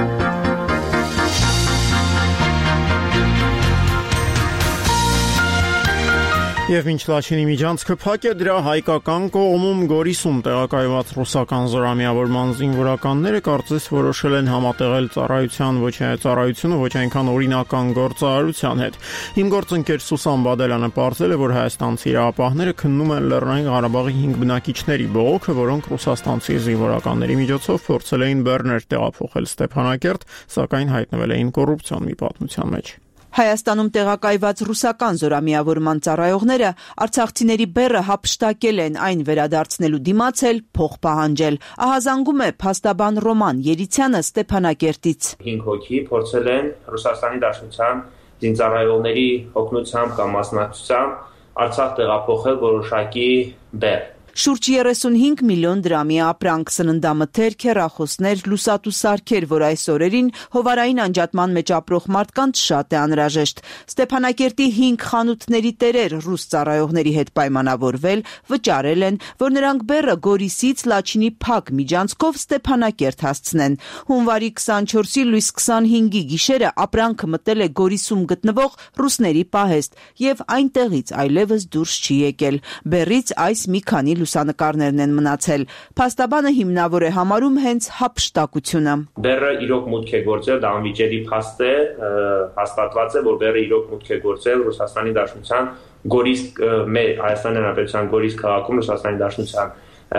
Եվ մինչ Լաչինի Միջանցքը փակ է, դրա հայկական կողմում Գորիսում տեղակայված ռուսական զորամիավորման զինվորականները կարծես որոշել են համատեղել ծառայության ոչ ծառայությունը ոչ այնքան օրինական գործարարության հետ։ Իմ գործընկեր Սուսան Բադելյանը պարզել է, որ հայաստանցի իրավապահները քննում են Լեռնային Ղարաբաղի հինգ բնակիչների բողոքը, որոնք ռուսաստանցի զինվորականների միջոցով փորձել էին բեռներ տեղափոխել Ստեփանակերտ, սակայն հայտնվել էին կոռուպցիոն մի պատմության մեջ։ Հայաստանում տեղակայված ռուսական զորամիավորման ծառայողները արցախցիների բեռը հափշտակել են, այն վերադարձնելու դիմաց էլ փող պահանջել։ Ահազանգում է փաստաբան Ռոման Երիցյանը Ստեփանակերտից։ հինգ հոգի փորձել են Ռուսաստանի Դաշնության զինծառայողների օգնությամբ կամ մասնակցությամբ Արցախ տեղափոխել որոշակի բեռ։ Շուրջ երեսունհինգ միլիոն դրամի ապրանք, սննդամթերք, հեռախոսներ, լուսատու սարքեր, որ այս օրերին հովարային անջատման մեջ ապրող մարդկանց շատ է անհրաժեշտ։ Ստեփանակերտի հինգ խանութների տերեր ռուս ծառայողների հետ պայմանավորվել, վճարել են, որ նրանք բեռը Գորիսից Լաչինի փակ միջանցքով Ստեփանակերտ հասցնեն։ Հունվարի քսանչորսի լույս քսանհինգի գիշերը ապրանքը մտել է Գորիսում գտնվող ռուսների պահեստ եւ այնտեղից այլևս դուրս չի եկել։ Բեռից այս մի քանի լուսանկարներն են մնացել։ Փաստաբանը հիմնավոր է համարում հենց հափշտակությունը։ Բեռը իրոք մուտք է գործել, դա անվիճելի փաստ է, հաստատված է, որ բեռը իրոք մուտք է գործել Ռուսաստանի Դաշնության Գորիս, մեր Հայաստանի Հանրապետության Գորիս քաղաքում Ռուսաստանի Դաշնության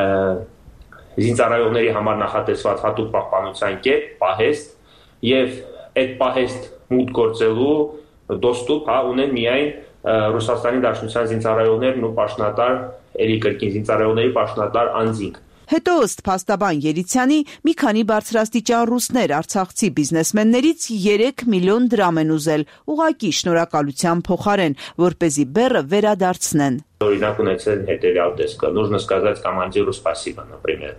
զինծառայողների համար նախատեսված հատուկ պահպանության կետ, պահեստ, եւ այդ պահեստ մուտք գործելու դոստուպ հա ունեն միայն Ռուսաստանի Դաշնության զինծառայողներն ու պաշտոնատար էլի կրկին զինծառայողների պաշտոնատար անձինք։ Հետո ըստ փաստաբան Երիցյանի մի քանի բարձրաստիճան ռուսներ արցախցի բիզնեսմեններից երեք միլիոն դրամ են ուզել, ուղղակի շնորհակալության փոխարեն, որպեսզի բեռը վերադարձնեն։ Օրինակ ունեցել հետևյալ տեսքը. Нужно сказать командиру спасибо, например.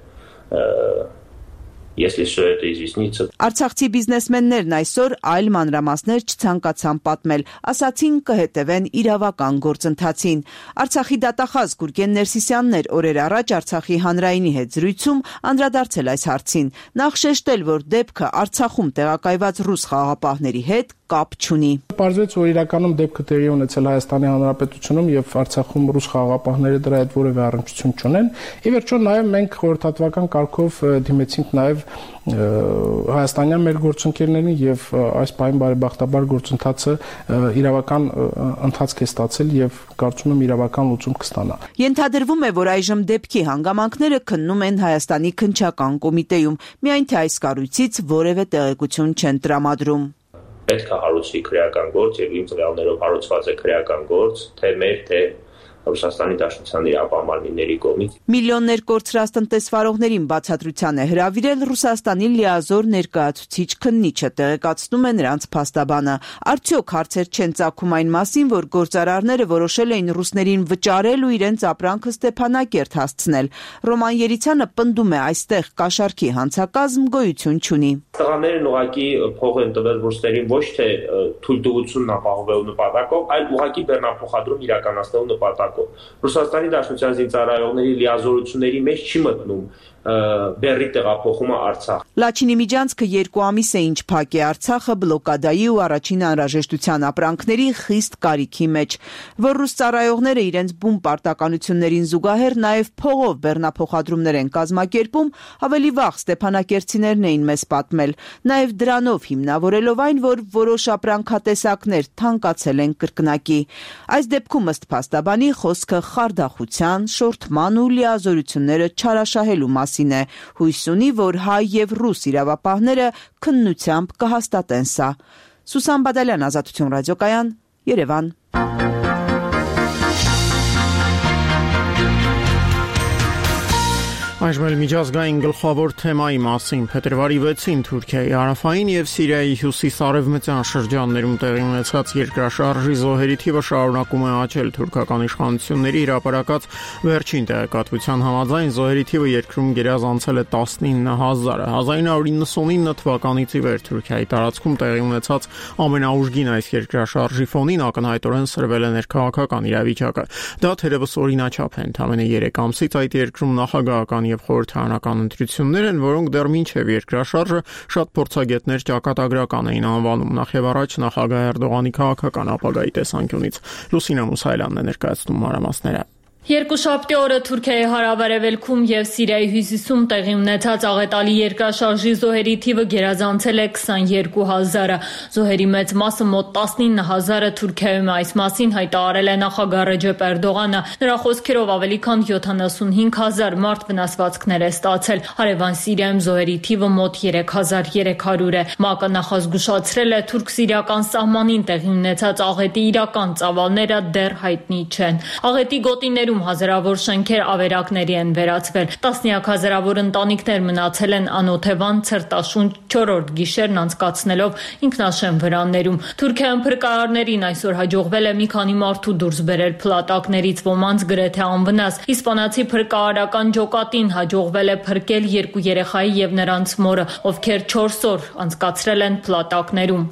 Если все это изъяснится. Արցախցի բիզնեսմեններն այսօր այլ մանրամասներ չցանկացան պատմել, ասացին կհետևեն իրավական գործընթացին։ Արցախի դատախազ Գուրգեն Ներսիսյանն էր օրեր առաջ Արցախի հանրայինի հետ զրույցում անդրադարձել այս հարցին։ Նախ շեշտել, որ դեպքը Արցախում տեղակայված ռուս խաղաղապահների հետ կապ չունի։ Պարզվեց, որ իրականում դեպքը տեղի ունեցել Հայաստանի Հանրապետությունում եւ Արցախում ռուս խաղաղապահները դրա հետ որևէ առնչություն չունեն։ Ի վերջո նաեւ մենք խորհրդատվական կարգով դիմեցինք նաեւ հայաստանյան մեր գործընկերներին եւ այս պահին բարեբախտաբար գործընթացը իրավական ընթացք է ստացել եւ կարծում եմ իրավական լուծում կստանա։ Ենթադրվում է, որ այժմ դեպքի հանգամանքները քննում են Հայաստանի քննչական կոմիտեում, միայն թե այս կառույցից որևէ տեղեկություն չեն տրամադրում։ Պետք է հարուցվի քրեական գործ եւ իմ ծրագրերով հարուցված է քրեական գործ, թե մեր, թե Ռուսաստանի Դաշնության իրավապահարների կողմից։ Միլիոններ կորցրած տնտեսվարողներին բացատրության է հրավիրել Ռուսաստանի լիազոր ներկայացուցիչ քննիչը, տեղեկացնում է նրանց փաստաբանը։ Արդյոք հարցեր չեն ծագում այն մասին, որ գործարարները որոշել էին ռուսներին վճարել ու իրենց ապրանքը Ստեփանակերտ հասցնել։ Ռոման Երիցյանը պնդում է, այստեղ կաշառքի հանցակազմ գոյություն չունի։ Տղաներն ուղղակի փող են տվել ռուսներին ոչ թե թույլտվությունն ապահովելու նպատակով, այլ ուղղակի բեռնափոխադրում իրականացնելու նպատակով։ կարգով։ Ռուսաստանի Դաշնության զինծառայողների լիազորությունների մեջ չի մտնում բեռի տեղափոխումը Արցախ։ Լաչինի միջանցքը երկու ամիս է ինչ փակ է Արցախը բլոկադայի ու առաջին անհրաժեշտության ապրանքների խիստ կարիքի մեջ, որ ռուս ծառայողները իրենց բում պարտականություններին զուգահեռ նաև փողով բեռնափոխադրումներ են կազմակերպում, ավելի վաղ ստեփանակերտցիներն էին մեզ պատմել, նաև դրանով հիմնավորելով այն, որ որոշ ապրանքատեսակներ թանկացել են կրկնակի։ Այս դեպքում ըստ փաստաբանի խոսքը խարդախության, շորթման ու լիազորությունները չարաշահելու մասին է, հույս ունի, որ հայ եւ ռուս իրավապահները քննությամբ կհաստատեն սա։ Սուսան Բադալյան, Ազատություն ռադիոկայան, Երևան։ Այժմ էլ միջազգային գլխավոր թեմայի մասին։ Փետրվարի վեցին Թուրքիայի հարավային եւ Սիրիայի հյուսիս-արևմտյան շրջաններում տեղի ունեցած երկրաշարժի զոհերի թիվը շարունակում է աճել։ Թուրքական իշխանությունների հրապարակած վերջին տեղեկատվության համաձայն զոհերի թիվը երկրում գերազանցել է տասնինը հազարը։ հազար նույն հարյուր նվսանինը թվականից ի վեր Թուրքիայի տարածքում տեղի ունեցած ամենաուժգին այս երկրաշարժի ֆոնին ակնհայտորեն սրվել է ներքաղաքական իրավիճակը։ Դա թերևս օրինաչափ է, ընդամենը երեք ամսից այդ երկրում նախագահական եւ խորհրդարանական ընտրություններ են, որոնք դեռ մինչեւ երկրաշարժը շատ փորձագետներ ճակատագրական էին անվանում, նախ եւ առաջ նախագահ Էրդողանի քաղաքական ապագայի տեսանկյունից։ Լուսինա Մուսայելյանն է ներկայացնում մանրամասները։ Երկուշաբթի օրը Թուրքիայի հարավարևելքում եւ Սիրիայի հյուսիսում տեղի ունեցած աղետալի երկրաշարժի զոհերի թիվը գերազանցել է քսաներկու հազարը։ Զոհերի մեծ մասը մոտ տասնինը հազարը Թուրքիայում է, այս մասին հայտարարել է նախագահ Ռեջեփ Էրդողանը։ Նրա խոսքերով ավելի քան յոթանասունհինգ հազար մարդ վնասվածքներ է ստացել։ Հարևան Սիրիայում զոհերի թիվը մոտ երեք հազար երեք հարյուր է։ ՄԱԿ-ը նախազգուշացրել է թուրք-սիրիական սահմանին տեղի ունեցած աղետի իրական ծավալները դեռ հայտնի չեն։ Աղետի գոտիներում հազարավոր շենքեր ավերակների են վերածվել։ Տասնյակ հազարավոր ընտանիքներ մնացել են անօթևան ցրտաշունչ չորրորդ գիշերն անցկացնելով ինքնաշեն վրաններում։ Թուրքիայում փրկարարներին այսօր հաջողվել է մի քանի մարդու դուրս բերել փլատակներից, ոմանց գրեթե անվնաս։ Իսպանացի փրկարարական ջոկատին հաջողվել է փրկել երկու երեխայի եւ նրանց մորը, ովքեր չորս օր անցկացրել են փլատակներում։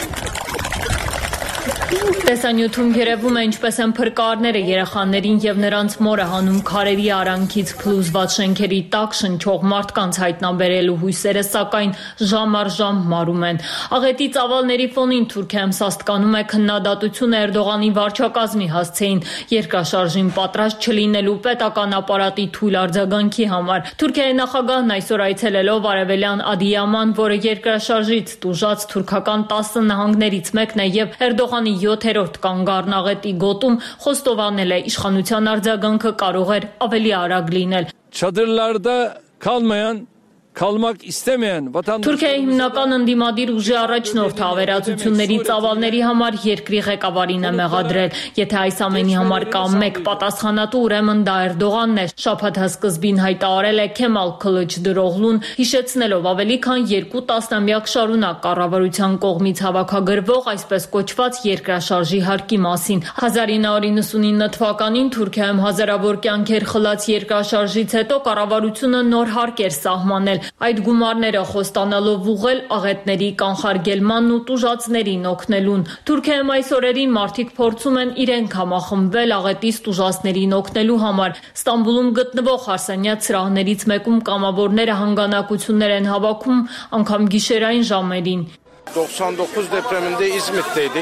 Տեսանյութում երևում է ինչպես են փրկարարները երեխաներին եւ նրանց մորը հանում քարերի արանքից փլուզված շենքերի տակ շնչող մարդկանց հայտնաբերելու հույսերը սակայն ժամ առ ժամ մարում են։ Աղետի ծավալների ֆոնին Թուրքիայում սաստկանում է քննադատություն Էրդողանի վարչակազմի հասցեին երկրաշարժին պատրաստ չլինելու պետական ապարատի թույլ արձագանքի համար։ Թուրքիայի նախագահն այսօր այցելելով արևելյան Ադիյաման, որը երկրաշարժից տուժած թուրքական տասը նահանգներից մեկն է եւ Էրդողանի յոթերորդ կանգառն աղետի գոտում խոստովանել է իշխանության արձագանքը կարող էր ավելի արագ լինել։ Çadırlarda kalmayan kalmak istemeyen Թուրքիայի հիմնական ընդդիմադիր ուժի առաջնորդը ավերածությունների ծավալների համար երկրի ղեկավարին է մեղադրել։ Եթե այս ամենի համար կա մեկ պատասխանատու, ուրեմն դա Էրդողանն է, շաբաթ սկզբին հայտարարել է Քեմալ Քլիչդարօղլուն, հիշեցնելով ավելի քան երկու տասնամյակ շարունակ կառավարության կողմից հավաքագրվող այսպես կոչված երկրաշարժի հարկի մասին։ հազար ինը հարյուր նվսանինը թվականին Թուրքիայում հազարավոր կյանքեր խլած երկրաշարժից հետո կառավարությունը նոր հարկ էր սահմանել։ Այդ գումարները խոստանալով ուղղել աղետների կանխարգելմանն ու տուժածներին օգնելուն։ Թուրքիայում այս օրերին մարդիկ փորձում են իրենք համախմբվել աղետից տուժածներին օգնելու համար։ Ստամբուլում գտնվող հարսանյաց սրահներից մեկում կամավորները հանգանակություններ են հավաքում անգամ գիշերային ժամերին։ ογδόντα dokuz depreminde İzmit'teydik.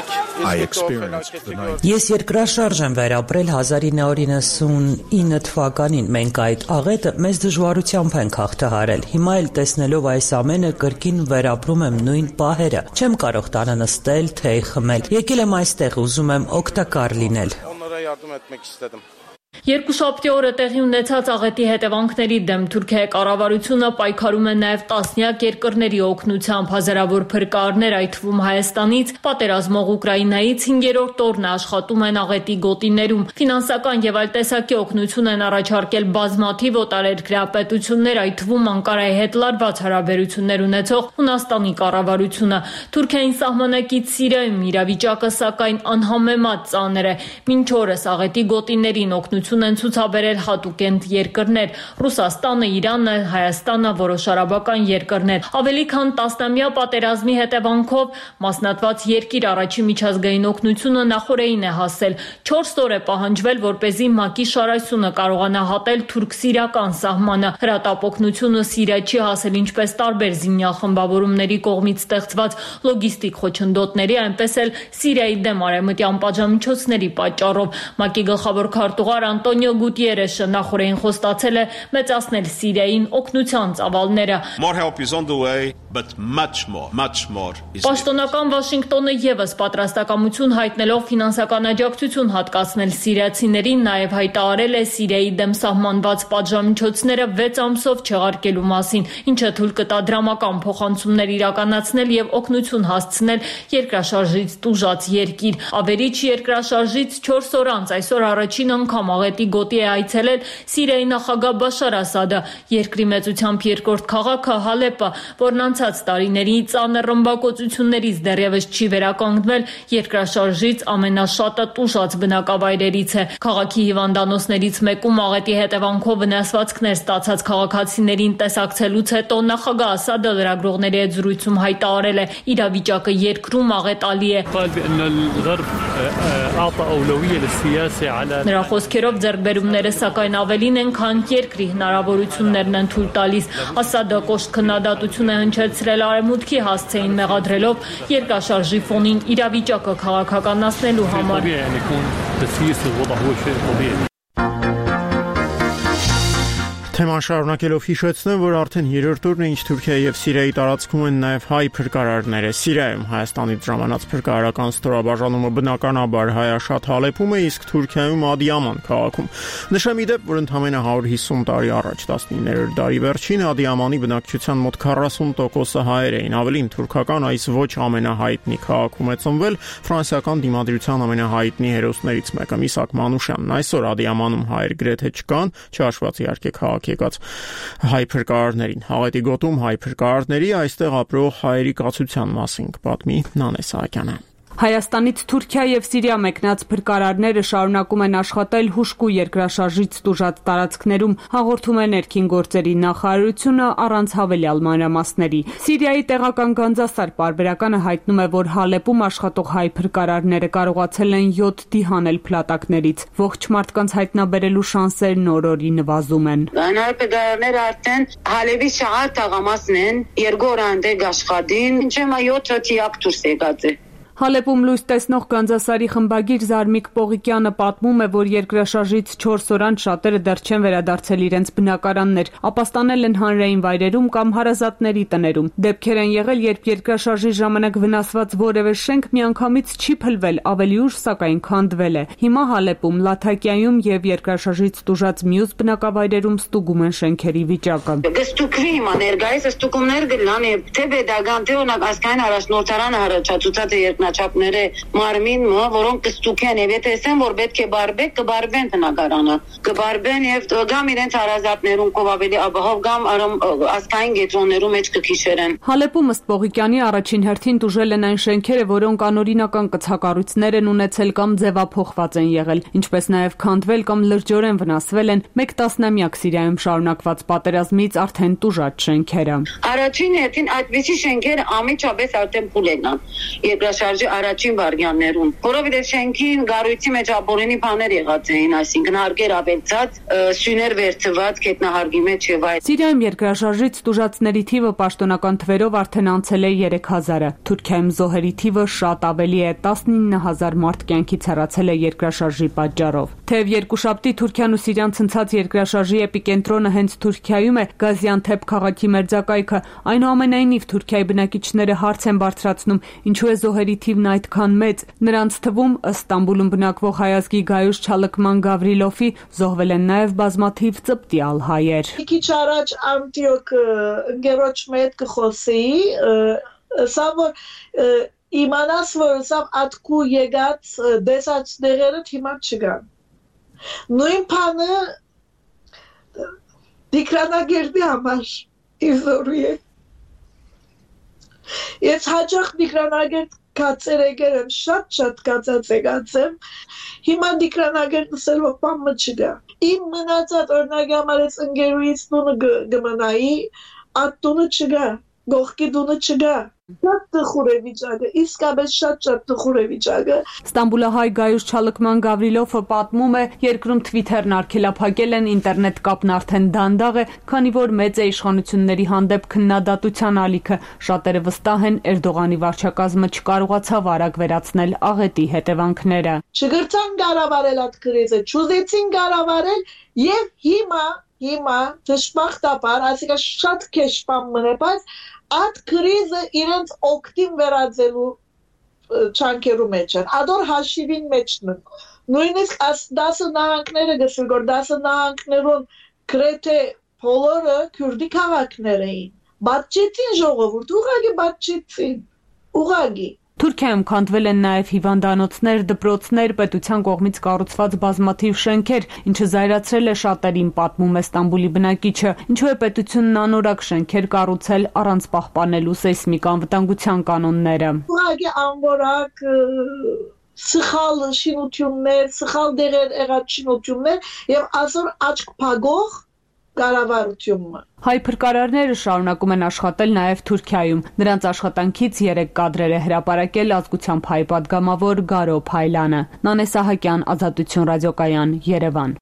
Ես երկրաշարժ եմ վերապրել հազար ինը հարյուր նվսանինը թվականին։ Մենք այդ աղետը մեծ դժվարությամբ ենք հաղթահարել։ Հիմա էլ տեսնելով այս ամենը կրկին վերապրում եմ նույն պահերը։ Չեմ կարող տանը նստել, թեյ խմել։ Եկել եմ այստեղ, ուզում եմ օգտակար լինել։ Onlara yardım etmek istedim. Երկուշաբթի օրը տեղի ունեցած աղետի հետևանքների դեմ Թուրքիայի կառավարությունը պայքարում է նաև տասնյակ երկրների օգնությամբ։ Հազարավոր փրկարարներ, այդ թվում Հայաստանից, պատերազմող Ուկրաինայից հինգերորդ օրն աշխատում են աղետի գոտիներում։ Ֆինանսական եւ այլ տեսակի օգնություն են առաջարկել բազմաթիվ օտարերկրյա պետություններ, այդ թվում Անկարայի հետ լարված հարաբերություններ ունեցող Հունաստանի կառավարությունը։ Թուրքիային սահմանակից Սիրիայում իրավիճակը սակայն անհամեմատ ծանր է։ Մինչ օրս աղետի գոտիներին օգնություն օգնություն են ցուցաբերել հատուկենտ երկրներ՝ Ռուսաստանը, Իրանը, Հայաստանը, որոշ արաբական երկրներ։ Ավելի քան տասնամյա պատերազմի հետևանքով մասնատված երկիր առաջի միջազգային օգնությունը նախորդին է հասել։ չորս օր է պահանջվել, որպեսզի ՄԱԿ-ի շարասյունը կարողանա հատել թուրք-սիրիական սահմանը։ Հրատապօգնությունը Սիրիա չի հասել ինչպես տարբեր զինյալ խմբավորումների կողմից ստեղծված լոգիստիկ խոչընդոտների, այնպես էլ Սիրիայի դեմ արևմտյան պատժամիջոցների պատճառով։ ՄԱԿ-ի գլխավոր քարտուղար Անտոնիո Գուտիերեշը նախորդին խոստացել է մեծացնել Սիրիային օգնության ծավալները։ Պաշտոնական Վաշինգտոնը եւս պատրաստակամություն հայտնելով ֆինանսական աջակցություն հատկացնել սիրիացիներին, նաև հայտարարել է Սիրիայի դեմ սահմանված պատժամիջոցները վեց ամսով չեղարկելու մասին, ինչը թույլ կտա դրամական փոխանցումներ իրականացնել եւ օգնություն հասցնել երկրաշարժից տուժած երկիր։ Ավերիչ երկրաշարժից չորս օր անց այսօր առաջին անգամ աղետի գոտի է այցելել Սիրիայի նախագահ Բաշար Ասադը։ Երկրի մեծությամբ երկրորդ քաղաքը Հալեպը, որն անցած տարիների ծանր ռմբակոծություններից դեռևս չի վերականգնվել, երկրաշարժից ամենաշատը տուժած բնակավայրերից է։ Քաղաքի հիվանդանոցներից մեկում աղետի հետևանքով վնասվածքներ ստացած քաղաքացիներին տեսակցելուց հետո նախագահ Ասադը լրագրողների հետ զրույցում հայտարարել է՝ իրավիճակը երկրում աղետալի է։ Նրա խոսքերով ձեռքբերումները սակայն ավելին են, քան երկրի հնարավորություններն են թույլ տալիս։ Ասադը կոշտ քննադատություն է հնչեցրել Արևմուտքի հասցեին, մեղադրելով երկրաշարժի ֆոնին իրավիճակը քաղաքականացնելու համար։ Թեման շարունակելով հիշեցնեմ, որ արդեն երրորդ օրն է, ինչ Թուրքիայի եւ Սիրիայի տարածքում են նաեւ հայ փրկարարները։ Սիրիայում Հայաստանից ժամանած փրկարարական ստորաբաժանումը բնականաբար հայաշատ Հալեպում է, իսկ Թուրքիայում Ադիաման քաղաքում։ Նշեմ ի դեպ, որ ընդամենը հարյուր հիսուն տարի առաջ տասնիններորդ դարի վերջին Ադիամանի բնակչության մոտ քառասուն տոկոսը հայեր էին։ Ավելին, թուրքական այս ոչ ամենահայտնի քաղաքում է ծնվել ֆրանսիական դիմադրության ամենահայտնի հերոսներից մեկը՝ Միսակ Մանուշյանն։ Այսօր Ադիամանում հայեր գրեթե չկան, չհաշված իհարկե քաղաքի եկած հայ փրկարարներին։ Աղետի գոտում հայ փրկարարների այստեղ ապրող հայերի կացության մասին կպատմի Նանե Սահակյանը։ Հայաստանից Թուրքիա եւ Սիրիա մեկնած փրկարարները շարունակում են աշխատել հուժկու երկրաշարժից տուժած տարածքներում, հաղորդում է ներքին գործերի նախարարությունը առանց հավելյալ մանրամասների։ Սիրիայի տեղական Գանձասար պարբերականը հայտնում է, որ Հալեպում աշխատող հայ փրկարարները կարողացել են յոթ դի հանել փլատակներից։ Ողջ մարդկանց հայտնաբերելու շանսերն օր-օրի նվազում են։ Հայ փրկարարները արդեն Հալեպի շահար տաղամասն են, երկու օր անտեղ աշխատին, ինչեմա յոթ թիակ դուրս եկած է։ Հալեպում լույս տեսնող Գանձասարի խմբագիր Զարմիկ Պողիկյանը պատմում է, որ երկրաշարժից չորս օր անց շատերը դեռ չեն վերադարձել իրենց բնակարաններ, ապաստանել են հանրային վայրերում կամ հարազատների տներում։ Դեպքեր են եղել, երբ երկրաշարժի ժամանակ վնասված որևէ շենք միանգամից չի փլվել, ավելի ուշ սակայն քանդվել է։ Հիմա Հալեպում, Լաթակիայում եւ երկրաշարժից տուժած մյուս բնակավայրերում ստուգում են շենքերի վիճակը։ Գստուկվի հիմա ներկայիս ստուգումներ գլան է, թե pedagogan, թե օրինակ ասկայն առաջնորդարանը առաջացուցած է Չափները մարմին, որոնք կստուքեն եւ եթե ասեն, որ պետք է բարբեք, կբարբեն տնագարանը, կբարբեն եւ գամ իրենց հարազատներուն կով ավելի ապահով գամ ասկային գետրոններում մեջ կքիշերեն։ Հալեպում ըստ Պողիկյանի առաջին հերթին տուժել են այն շենքերը, որոնք անօրինական կցակառույցներ են ունեցել կամ ձևափոխված են եղել, ինչպես նաեւ քանդվել կամ լրջորեն վնասվել են մեկ տասնամյակ Սիրիայում շարունակված պատերազմից արդեն տուժած շենքերը։ Առաջին հերթին այդպիսի շենքերը ամիջապես արդեն փուլեն են։ Երկրաշարժ առաջին վարյաններում, որովհետև շենքին գառույցի մեջ ապօրինի բաներ եղած էին, այսինքն հարկեր ավելցած, սյուներ վերցված գետնահարգի մեջ եւ այլ։ Սիրիայում երկրաշարժից տուժածների թիվը պաշտոնական թվերով արդեն անցել է երեք հազարը։ Թուրքիայում զոհերի թիվը շատ ավելի է, տասնինը հազար մարդ կյանքից հեռացել է երկրաշարժի պատճառով։ Թեև երկուշաբթի Թուրքիան ու Սիրիան ցնցած երկրաշարժի էպիկենտրոնը հենց Թուրքիայում է, Գազիանթեփ քաղաքի մերձակայքը, այնուամենայնիվ Թուրքիայի բնակիչները հարց են բարձրացնում, ինչու է զոհերի թիվն այդքան մեծ։ Նրանց թվում ըստ Ստամբուլում բնակվող հայազգի Գայուշ Չալկման Գավրիլովի զոհվել են նաև բազմաթիվ ծպտյալ հայեր։ Մի քիչ առաջ Անտիոք ընկերոջ հետ կխոսեի, սա որ իմանաս, որ սա ատկու եկած դեսած դեղերը հիմա չկան։ Նույն բանը դիկրանագերդի համար իզորի է։ Ես հաճախ դիկրանագերդ կացեր եկել եմ, շատ-շատ կացած եկած եմ, հիմա դիկրանագեր նսել, որ պամը չգա։ Իմ մնացած օրնագի համար ես ընգերուից տունը գմնայի, այդ տունը չգա, գողքի տունը չգա։ Շատ տխուր է վիճակը, իսկապես շատ-շատ տխուր է վիճակը։ Ստամբուլահայ Գայուշ Չալկման Գավրիլովը պատմում է, երկրում Twitter-ն արգելափակել են, ինտերնետ կապն արդեն դանդաղ է, քանի որ մեծ է իշխանությունների հանդեպ քննադատության ալիքը։ Շատերը վստահ են, Էրդողանի վարչակազմը չկարողացավ արագ վերացնել աղետի հետևանքները։ Չգրցան կառավարել այդ կրիզը, չուզեցին կառավարել եւ հիմա, հիմա դժբախտաբար, ասիկա շատ քեշ բան մնե, բայց այդ կրիզը իրենց օգտին վերածելու չանքերու մեջ են, ադոր հաշիվին մեջն են, նույնիսկ դասը նահանքները գսել, որ դասը նահանքներուն գրեթե բոլորը քուրդի քաղաքներ էին, բաճեցին ժողովուրդ, ուղղակի բաճեցին, ուղղակի։ Թուրքիայում քանդվել են նաև հիվանդանոցներ, դպրոցներ, պետության կողմից կառուցված բազմաթիվ շենքեր, ինչը զայրացրել է շատերին, պատմում է Ստամբուլի բնակիչը, ինչու է պետությունն անորակ շենքեր կառուցել առանց պահպանելու սեյսմիկ անվտանգության կանոնները։ Ուղղակի անորակ սխալ շինություններ, սխալ դեղեր եղած շինություններ եւ այսօր աչք փակող կառավարությունը։ Հայ փրկարարները շարունակում են աշխատել նաև Թուրքիայում։ Նրանց աշխատանքից երեք կադրեր է հրապարակել ազգությամբ հայ պատգամավոր Գարո Փայլանը։ Նանե Սահակյան, Ազատություն ռադիոկայան, Երևան։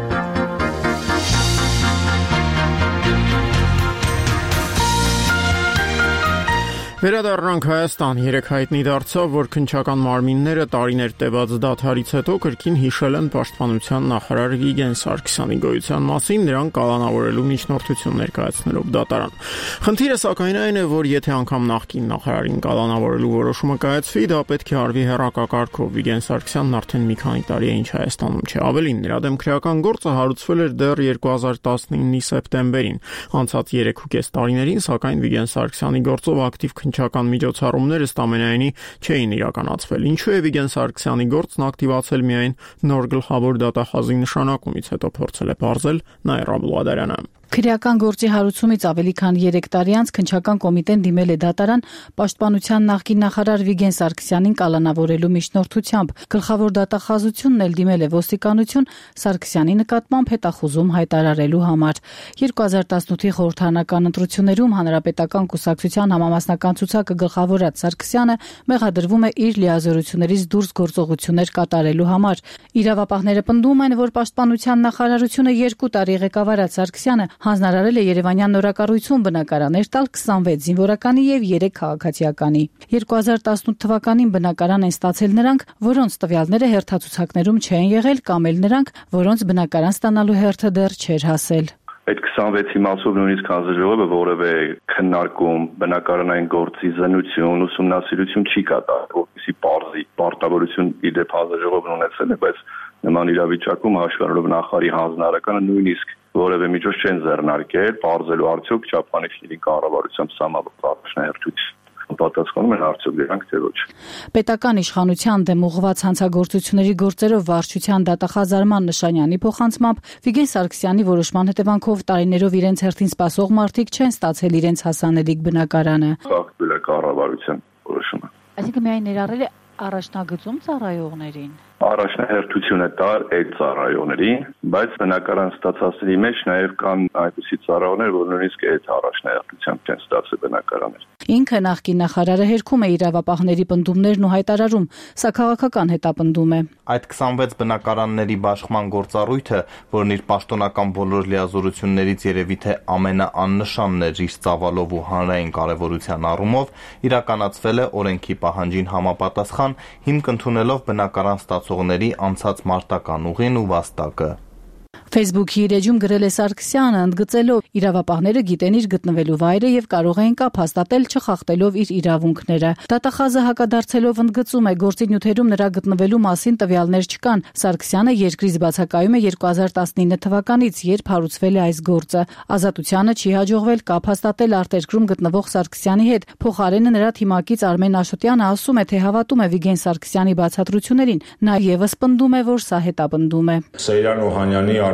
Վերադառնանք Հայաստան, երեք հայտնի դարձավ, որ քննչական մարմինները տարիներ տևած դադարից հետո կրկին հիշել են պաշտպանության նախարար Վիգեն Սարգսյանի գոյության մասին, նրան կալանավորելու միջնորդություն ներկայացնելով դատարան։ Խնդիրը սակայն այն է, որ եթե անգամ նախկին նախարարին կալանավորելու որոշումը կայացվի, դա պետք է արվի հեռակակարգով։ Վիգեն Սարգսյանն արդեն մի քանի տարի է ինչ Հայաստանում չէ։ Ավելին, նրա դեմ քրեական գործը հարուցվել էր դեռ երկու հազար տասնինի սեպտեմբերին։ Անցած երեք ու կես տարիներին, սակայն Վիգեն Սարգսյանի գործով ակտիվ քննչական միջոցառումները ստամենայնի չէին իրականացվել։ Ինչու է Վիգեն Սարգսյանի գործն ակտիվացել միայն նոր գլխավոր դատախազի նշանակումից հետո, փորձել է պարզել Նաիրա Բուլադարյանը։ Քրեական գործի հարուցումից ավելի քան երեք տարի անց քննչական կոմիտեն դիմել է դատարան պաշտպանության նախկին նախարար Վիգեն Սարգսյանին կալանավորելու միջնորդությամբ։ Գլխավոր դատախազությունն էլ դիմել է ոստիկանություն Սարգսյանի նկատմամբ հետախուզում հայտարարելու համար։ երկու հազար տասնութի խորհրդարանական ընտրություններում Հանրապետական կուսակցության համամասնական ցուցակը գլխավորած Սարգսյանը մեղադրվում է իր լիազորություններից դուրս գործողություններ կատարելու համար։ Իրավապահները պնդում են, որ պաշտպանության նախարարությունը երկու տարի ղեկավարած Սարգսյանը հանձնարարել է Երևանյան նորակառույցում բնակարաններ տալ քսանվեց զինվորականի եւ երեք քաղաքացիականի։ երկու հազար տասնութ թվականին բնակարան են ստացել նրանք, որոնց տվյալները հերթացուցակներում չեն եղել, կամ էլ նրանք, որոնց բնակարան ստանալու հերթը դեռ չէր հասել։ Այդ քսանվեցի մասով նույնիսկ հանձնաժողովը որևէ քննարկում, բնակարանային գործի զննություն, ուսումնասիրություն չի կատարել, որպեսզի բարձի պարտավորություն իդեպ հանձնաժողովն ունեցել է, բայց նման իրավիճակում հաշվառելով նախարարի հանձնարարականը նույնիսկ որևէ միջոց չեն ձեռնարկել, բարձելու արդյոք Չափանիշների կառավարությամբ սահմանված առաջնահերթություն պատասխանում են արդյոք դրանք թե ոչ։ Պետական իշխանության դեմ ուղղված հանցագործությունների գործերով վարչության դատախազարման Նշանյանի փոխանցմամբ Վիգեն Սարգսյանի որոշման հետևանքով տարիներով իրենց հերթին սպասող մարդիկ չեն ստացել իրենց հասանելիք բնակարանը։ Խախտվել է կառավարության որոշումը։ Այսինքն միայն ներառել է առաջնագծում ծառայողներին։ Առաջնահերթություն է տար այդ ծառայողներին, բայց բնակարան ստացածների մեջ նաև կան այնպիսի ծառայողներ, որ նույնիսկ այդ առաջնահերթությամբ չեն ստացել բնակարաններ։ Ինքը նախկին նախարարը հերքում է իրավապահների պնդումներն ու հայտարարում, սա քաղաքական հետապնդում է։ Այդ քսանվեց բնակարանների բաշխման գործառույթը, որն իր պաշտոնական բոլոր լիազորություններից երևի թե ամենաաննշանն էր իր ծավալով ու հանրային կարևորության առումով, իրականացվել է օրենքի պահանջին համապատասխան, հիմք ընդունելով բնակարան ստացողների անցած մարտական ուղին ու վաստակը։ Facebook-ի իր էջում գրել է Սարգսյանը, ընդգծելով իրավապահները գիտեն իր գտնվելու վայրը եւ կարող են կապ հաստատել չխախտելով իր իրավունքները։ Դատախազը հակադարձելով ընդգծում է, գործի նյութերում նրա գտնվելու մասին տվյալներ չկան։ Սարգսյանը երկրից բացակայում է երկու հազար տասնինը թվականից, երբ հարուցվել է այս գործը։ Ազատությանը չի հաջողվել կապ հաստատել արտերկրում գտնվող Սարգսյանի հետ։ Փոխարենը նրա թիմակից Արմեն Աշոտյանը ասում է, թե հավատում է Վիգեն Սարգսյանի բացատրություններին։ Նա եւս պնդում է, որ սա հետապնդում է։ Սեյրան Օհանյանի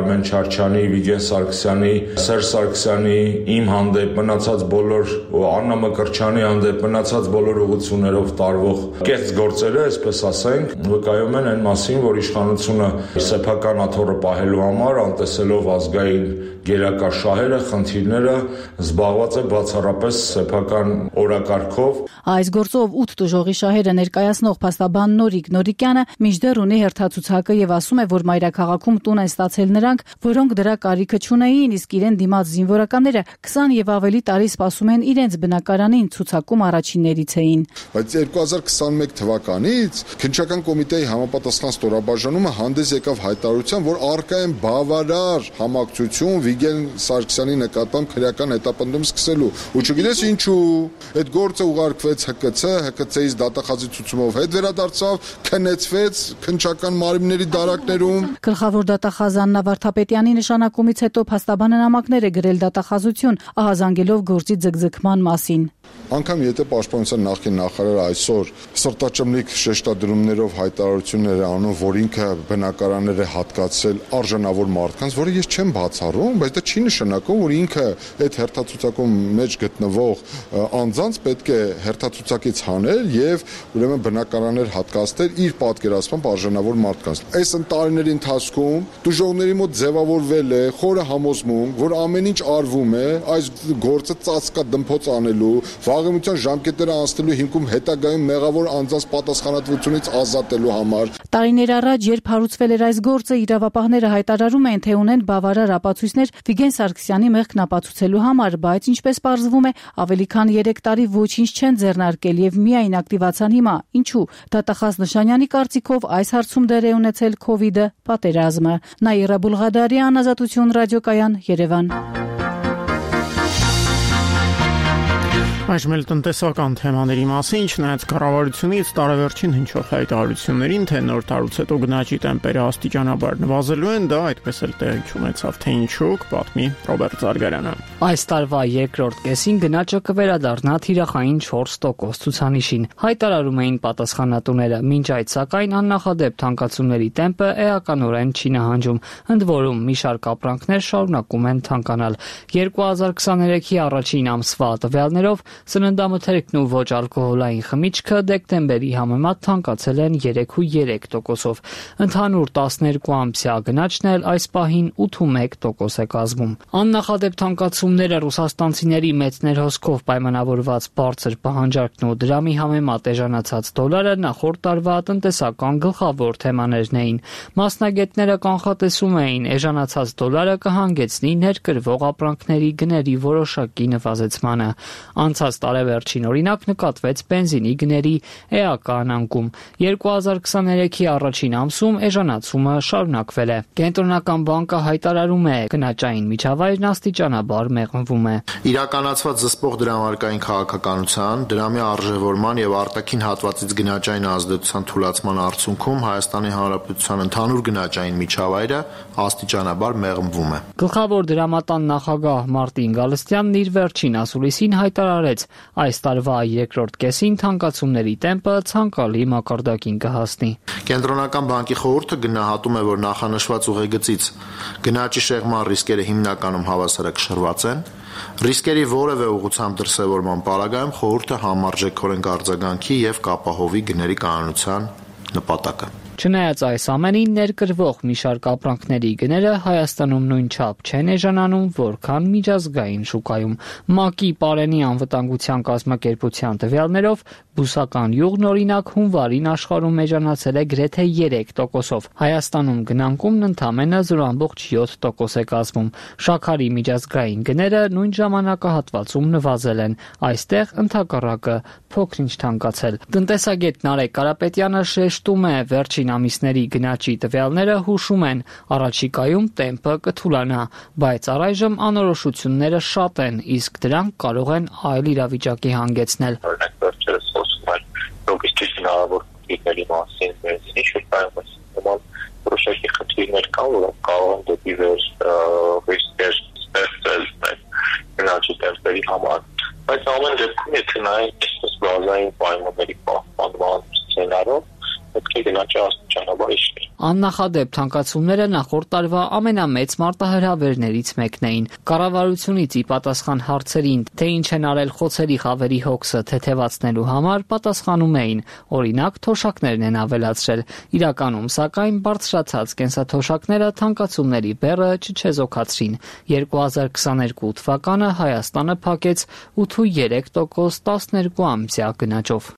Արմեն Չարչյանի, Վիգեն Սարգսյանի, Սերժ Սարգսյանի, իմ հանդեպ մնացած բոլոր Աննա Մկրտչյանի հանդեպ մնացած բոլոր ուղղություններով տարվող կեղծ գործերը, այսպես ասենք, վկայում են այն մասին, որ իշխանությունը սեփական աթոռը պահելու համար, անտեսելով ազգային գերակա շահերը, խնդիրները, զբաղված է բացառապես սեփական օրակարգով։ Այս գործով ութ տուժողի շահերը ներկայացնող փաստաբան Նորիկ Նորիկյանը մինչդեռ ունի հերթացուցակը եւ ասում է, որ մայրաքաղաքում տուն են ստացել նրանք, որոնք դրա կարիքը չունեին, իսկ իրեն դիմաց զինվորականները քսան եւ ավելի տարի սպասում են իրենց բնակարանին, ցուցակում առաջիններից էին։ Բայց երկու հազար քսաներկու թվականից քննչական կոմիտեի համապատասխան ստորաբաժանումը հանդես եկավ հայտարարությամբ, որ առկա են բավարար համակցություն Վիգեն Սարգսյանի նկատմամբ քրեական հետապնդում սկսելու։ Ու չգիտես ինչու, այդ գործը ուղարկվեց Հ Կ Ց, Հ Կ Ց-ից դատախազի ցուցումով հետ վերադարձավ, քննեցվեց քննչական մարմինների դարակներում։ Գլխավոր դատախազ Աննա Վարդապետյանի նշանակումից հետո փաստաբանը նամակներ է գրել դատախազություն, ահազանգելով գործի ձգձգման մասին։ Անկամ եթե պաշտպանության նախկին նախարարը այսօր սրտաճմլիկ շեշտադրումներով հայտարարություններ է անում, որ ինքը բնակարաններ է հատկացրել արժանավոր մարդկանց, որը ես չեմ բացառում, բայց դա չի նշանակում, որ ինքը այդ հերթացուցակում մեջ գտնվող անձանց պետք է հերթացուցակից հանել եւ ուրեմն բնակարաններ հատկացնել իր պատկերացմամբ արժանավոր մարդկանց։ Այս տարիների ընթացքում դժողների մոտ ձևավորվել է խորը համոզմունք, որ ամեն ինչ արվում է այս գործը ծածկա դմփոց անելու, վաղեմության ժամկետները անցնելու հիմքում հետագայում մեղավոր անձանց պատասխանատվությունից ազատելու համար։ Տարիներ առաջ, երբ հարուցվել էր այս գործը, իրավապահները հայտարարում են, թե ունեն բավարար ապացույցներ Վիգեն Սարգսյանի մեղքն ապացուցելու համար, բայց ինչպես պարզվում է, ավելի քան երեք տարի ոչինչ չեն ձեռնարկել եւ միայն ակտիվացան հիմա։ Ինչու՞։ Դատախազ Նշանյանի կարծիքով այս հարցում դեր է ունեցել քովիդը, պատերազմը։ Նաիրա Բուլղադարյան, Ազատություն ռադիոկայան, Երևան։ Այժմ էլ տնտեսական թեմաների մասին, չնայած կառավարությունից տարեվերջին հնչող հայտարարություններին, թե նոր տարուց հետո գնաճի տեմպերը աստիճանաբար նվազելու են, դա այդպես էլ տեղի չունեցավ, թե ինչու, կպատմի Ռոբերտ Զարգարյանը։ Այս տարվա երկրորդ կեսին գնաճը կվերադառնա թիրախային չորս տոկոս ցուցանիշին, հայտարարում էին պատասխանատուները, մինչ այդ սակայն աննախադեպ թանկացումների տեմպը էականորեն չի նահանջում, ընդ որում մի շարք ապրանքներ շարունակում են թանկանալ։ երկու հազար քսաներեքի առաջին ամսվա տվյալներով սննդամթերքն ու ոչ ալկոհոլային խմիչքը դեկտեմբերի համեմատ թանկացել են երեք ու երեք տոկոսով։ Ընդհանուր տասներկու ամսյա գնաճն էլ այս պահին ութ ու մեկ տոկոս է կազմում։ Աննախադեպ թանկացումները ռուսաստանցիների մեծ ներհոսքով պայմանավորված բարձր պահանջարկն ու դրամի համեմատ էժանացած դոլարը նախորդ տարվա տնտեսական գլխավոր թեմաներն էին։ Մասնագետները կանխատեսում էին, էժանացած դոլարը կհանգեցնի ներկրվող ապրանքների գների որոշակի նվազեցմանը։ Անցած տարեվերջին օրինակ նկատվեց բենզինի գների էական անկում։ երկու հազար քսաներեքի առաջին ամսում էժանացումը շարունակվել է։ Կենտրոնական բանկը հայտարարում է, գնաճային միջավայրն աստիճանաբար մեղմվում է։ Իրականացված զսպող դրամարկային քաղաքականության, դրամի արժևորման եւ արտաքին հատվածից գնաճային ազդեցության թուլացման արդյունքում Հայաստանի Հանրապետության ընդհանուր գնաճային միջավայրը աստիճանաբար մեղմվում է։ Գլխավոր դրամատան նախագահ Մարտին Գալստյանն իր վերջին ասուլիսին հայտարարեց, այս տարվա երկրորդ կեսին թանկացումների տեմպը ցանկալի մակարդակին կհասնի։ Կենտրոնական բանկի խորհուրդը գնահատում է, որ նախանշված ուղեգծից գնաճի շեղման ռիսկերը հիմնականում հավասարակշռված են։ Ռիսկերի որևէ ուղղությամբ դրսևորման պարագայում խորհուրդը համարժեքորեն կարձագանքի եւ կապահովի գների կանոնության նպատակը։ Չնայած այս ամենին, ներկրվող մի շարք ապրանքների գները Հայաստանում նույնչափ չեն էժանանում, որքան միջազգային շուկայում։ ՄԱԿ-ի Պարենի անվտանգության կազմակերպության տվյալներով բուսական յուղն օրինակ հունվարին աշխարհում էժանացել է գրեթե երեք տոկոսով։ Հայաստանում գնանկումն ընդամենը զրո բացարձակ յոթ տոկոս է կազմում։ Շաքարի միջազգային գները նույն ժամանակահատվածում նվազել են։ Այստեղ ընդհակառակը փոքրինչ թանկացել։ Տնտեսագետ Նարեկ Կարապետյանը շեշտում է, վերջին ամիսների գնաճի տվյալները հուշում են, առաջիկայում տեմպը կթուլանա, բայց առայժմ անորոշությունները շատ են, իսկ դրանք կարող են այլ իրավիճակի հանգեցնել։ Օրինակ վերջերս խոսում են լոգիստիկ հնարավոր խնդիրների մասին, բենզինի շուկայում նման որոշակի խնդիրներ կան, որոնք կարող են դեպի վեր ռիսկեր ստեղծել գնաճի տեմպերի համար։ Բայց ամեն դեպքում, եթե նայենք բազային պայմանների պահպանման սցենարով, պետք է գնաճի ճանապարհ իջնի։ Աննախադեպ թանկացումները նախորդ տարվա ամենամեծ մարտահրավերներից մեկն էին։ Կառավարությունից ի պատասխան հարցերին, թե ինչ են արել խոցերի խավերի հոգսը թեթևացնելու համար, պատասխանում էին, օրինակ, թոշակներն են ավելացրել։ Իրականում, սակայն, բարձրացած կենսաթոշակները թանկացումների բեռը չչեզոքացրին։ երկու հազար քսաներկու թվականը Հայաստանը փակեց ութ ու երեք տոկոս տասներկու ամսյա գնաճով։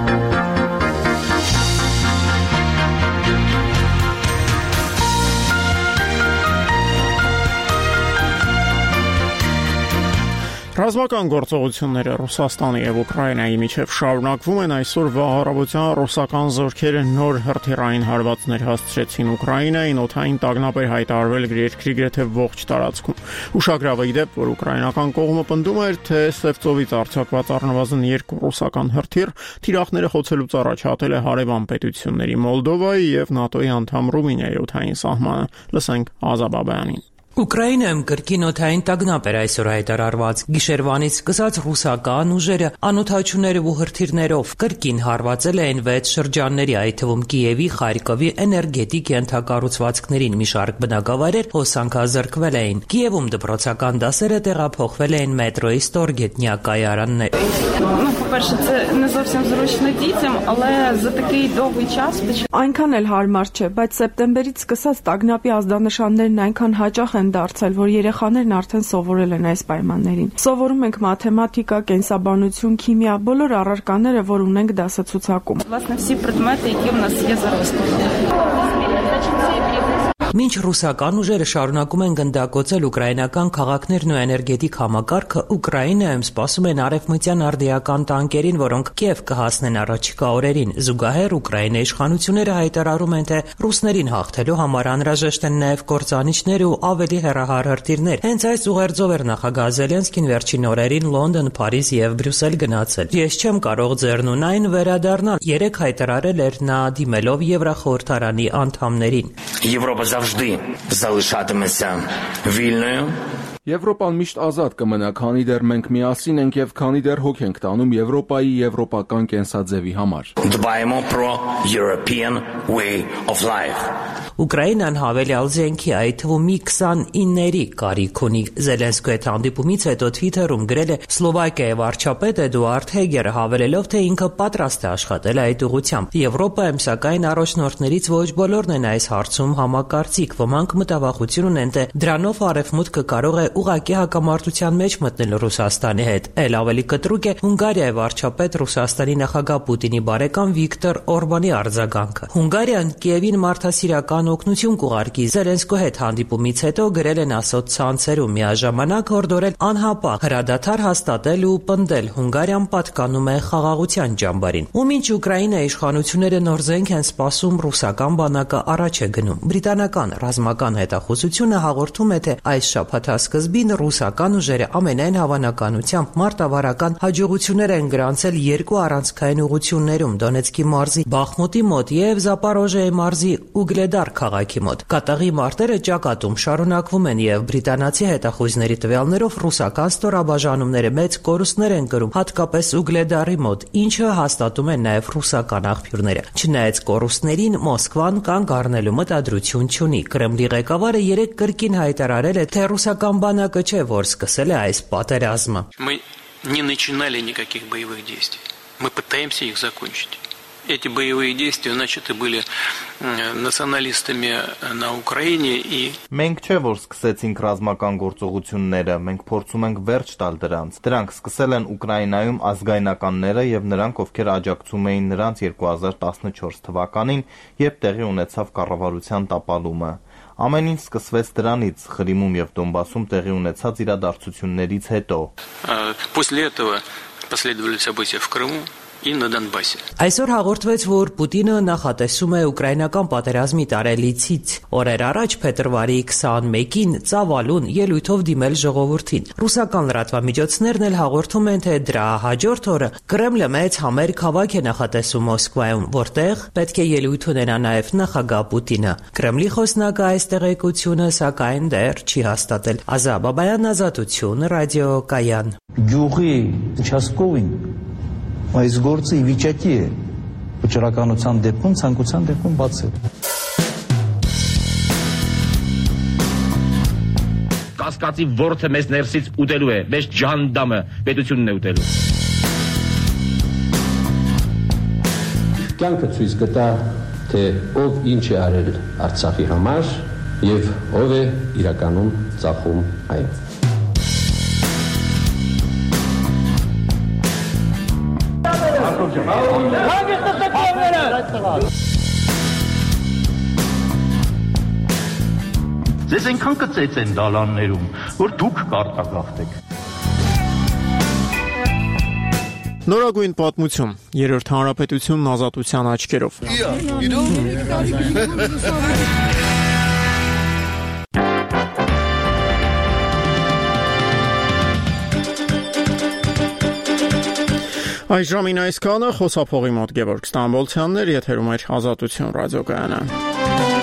Ռազմական գործողությունները Ռուսաստանի եւ Ուկրաինայի միջև շարունակվում են։ Այսօր վաղարավության ռուսական զորքերը նոր հրթիռային հարվածներ հասցրեցին Ուկրաինային, օդային տագնապ էր հայտարարվել երկրի գրեթե ողջ տարածքում։ Ուշագրավ է դեպ, որ ուկրաինական կողմը պնդում էր, թե Սևծովից արձակված առնվազն երկու ռուսական հրթիռ թիրախները խոցելուց առաջ հատել է հարևան պետությունների Մոլդովայի եւ ՆԱՏՕ-ի անդամ Ռումինիայի օդային սահմանը։ Լսենք Ազաբաբյանին։ Ուկրաինայում կրկին օդային տագնապ էր այսօր հայտարարված։ Գիշերվանից սկսած ռուսական ուժերը անօդաչուներով ու հրթիռներով կրկին հարվածել էին վեց շրջանների, այդ թվում Կիևի, Խարկովի էներգետիկ ենթակառուցվածքներին մի շարք բնակավայրեր հոսանքազրկվել էին։ Կիևում դպրոցական դասերը տեղափոխվել էին մետրոյի ստորգետնյա կայարաններ։ Այնքան էլ հարմար չէ, բայց սեպտեմբերից սկսած տագնապի ազդանշաններն այնքան հաճախ են դարձել, որ երեխաներն արդեն սովորել են այս պայմաններին։ Սովորում ենք մաթեմատիկա, կենսաբանություն, քիմիա, բոլոր առարկաները, որ ունենք դասացուցակում։ Մինչ ռուսական ուժերը շարունակում են գնդակոծել ուկրաինական քաղաքներն ու էներգետիկ համակարգը, Ուկրաինայում սպասում են արևմտյան արդիական տանկերին, որոնք Կիև կհասնեն առաջիկա օրերին։ Զուգահեռ Ուկրաինայի իշխանությունները հայտարարում են, թե ռուսներին հաղթելու համար անհրաժեշտ են նաև կործանիչներ ու ավելի հեռահար հրթիռներ։ Հենց այս ուղերձով էր նախագահ Զելենսկին վերջին օրերին Լոնդոն, Փարիզ եւ Բրյուսել գնացել։ Ես չեմ կարող ձեռնունայն վերադառնալ, երեք հայտարարել էր նա դիմելով Եվրախորհրդարանի անդամներին։ Եվրոպա завжди залишатиметься вільною. Եվրոպան միշտ ազատ կմնա, քանի դեռ մենք միասին ենք եւ քանի դեռ հոգ ենք տանում Եվրոպայի եվրոպական կենսաձևի համար։ Dbaємо про European way of life. Ուկրաինան հավելյալ զենքի, այդ թվում մի քսանինների կարիք ունի։ Զելենսկու հետ հանդիպումից հետո Twitter-ում գրել է Սլովակիայի վարչապետ Էդուարդ Հեգերը, հավելելով, թե ինքը պատրաստ է աշխատել այդ ուղղությամբ։ Եվրոպայում, սակայն, առաջնորդներից ոչ բոլորն են այս հարցում համակարծիք։ Ոմանք մտավախություն ունեն, թե դրանով Արևմուտքը կարող է ուղղակի հակամարտության մեջ մտնել Ռուսաստանի հետ։ Էլ ավելի կտրուկ է Հունգարիայի վարչապետ Ռուսաստանի նախագահ Պուտինի բարեկամ Վիկտոր Օրբանի արձագանքը։ Հունգարիան Կիևին մարդասիրական օգնություն կուղարկի։ Զելենսկու հետ հանդիպումից հետո գրել են ասոց ցանցերում, միաժամանակ հորդորել անհապաղ հրադադար հաստատել ու պնդել Հունգարիան պատկանում է խաղաղության ճամբարին։ Ու մինչ Ուկրաինայի իշխանությունները նոր զենք են սպասում, ռուսական բանակը առաջ է գնում։ Բրիտանական ռազմական հետախուզությունը հաղորդում է, թե այս շաբաթասկզբին ռուսական ուժերը ամենայն հավանականությամբ մարտավարական հաջողություններ են գրանցել երկու առանցքային ուղղություններում՝ Դոնեցկի մարզի Բախմուտի մոտ եւ Զապարոժիայի մարզի Ուգլեդար քաղաքի մոտ։ Կատաղի մարտերը ճակատում շարունակվում են եւ բրիտանացի հետախույզների տվյալներով ռուսական ստորաբաժանումները մեծ կորուստներ են կրում, հատկապես Ուգլեդարի մոտ, ինչը հաստատում են նաեւ ռուսական աղբյուրները։ Չնայած կորուստներին, Մոսկվան կանգ առնելու մտադրություն չունի։ Կրեմլի ղեկավարը երեք կրկին հայտարարել է, թե ռուսական բանակը չէ, որ սկսել է այս պատերազմը։ Мы не начинали никаких боевых действий. Мы пытаемся их закончить. Эти боевые действия начаты были националистами на Украине и Մենք չէ որ սկսեցինք ռազմական գործողությունները, մենք փորձում ենք վերջ տալ դրանց։ Դրանք սկսել են Ուկրաինայում ազգայնականները եւ նրանք, ովքեր աջակցում էին նրանց երկու հազար տասնչորս թվականին, երբ տեղի ունեցավ կառավարության տապալումը։ Ամեն ինչ սկսվեց դրանից, Խրիմում եւ Դոնբասում տեղի ունեցած իրադարձություններից հետո։ После этого последовали события в Крыму и на Донбассе. Այսօր հաղորդվեց, որ Պուտինը նախատեսում է ուկրաինական պատերազմի տարելիցից օրեր առաջ փետրվարի քսանմեկին ծավալուն ելույթով դիմել ժողովրդին։ Ռուսական լրատվամիջոցներն էլ հաղորդում են, թե դրա հաջորդ օրը Կրեմլը մեծ համերգ հավաք է նախատեսում Մոսկվայում, որտեղ պետք է ելույթ ունենա նաև նախագահ Պուտինը։ Կրեմլի խոսնակը այս տեղեկությունը սակայն դեռ չի հաստատել։ Ազաբաբայան, Ազատություն, ռադիոկայան։ Գյուղի Չասկովին այս գործը վիճակի է Վճռականության դեպքում, ցանկության դեպքում բացել։ Կասկածի ворթը մեզ ներսից ուտելու է, մեզ ջանդամը պետությունն է ուտելու։ Կյանքը ցույց կտա, թե ով ինչ է արել Արցախի համար եւ ով է իրականում ծախում այն։ Ձեզ այնքան կծեց են դալաններում, որ դուք կարտագաղթեք։ Նորագույն պատմություն, երրորդ հանրապետությունն ազատության աչքերով։ Այժմին այսքանը, խոսափողի մոտ Գևորգ Ստամբոլցյանն էր, եթերում էր Ազատություն ռադիոկայանը։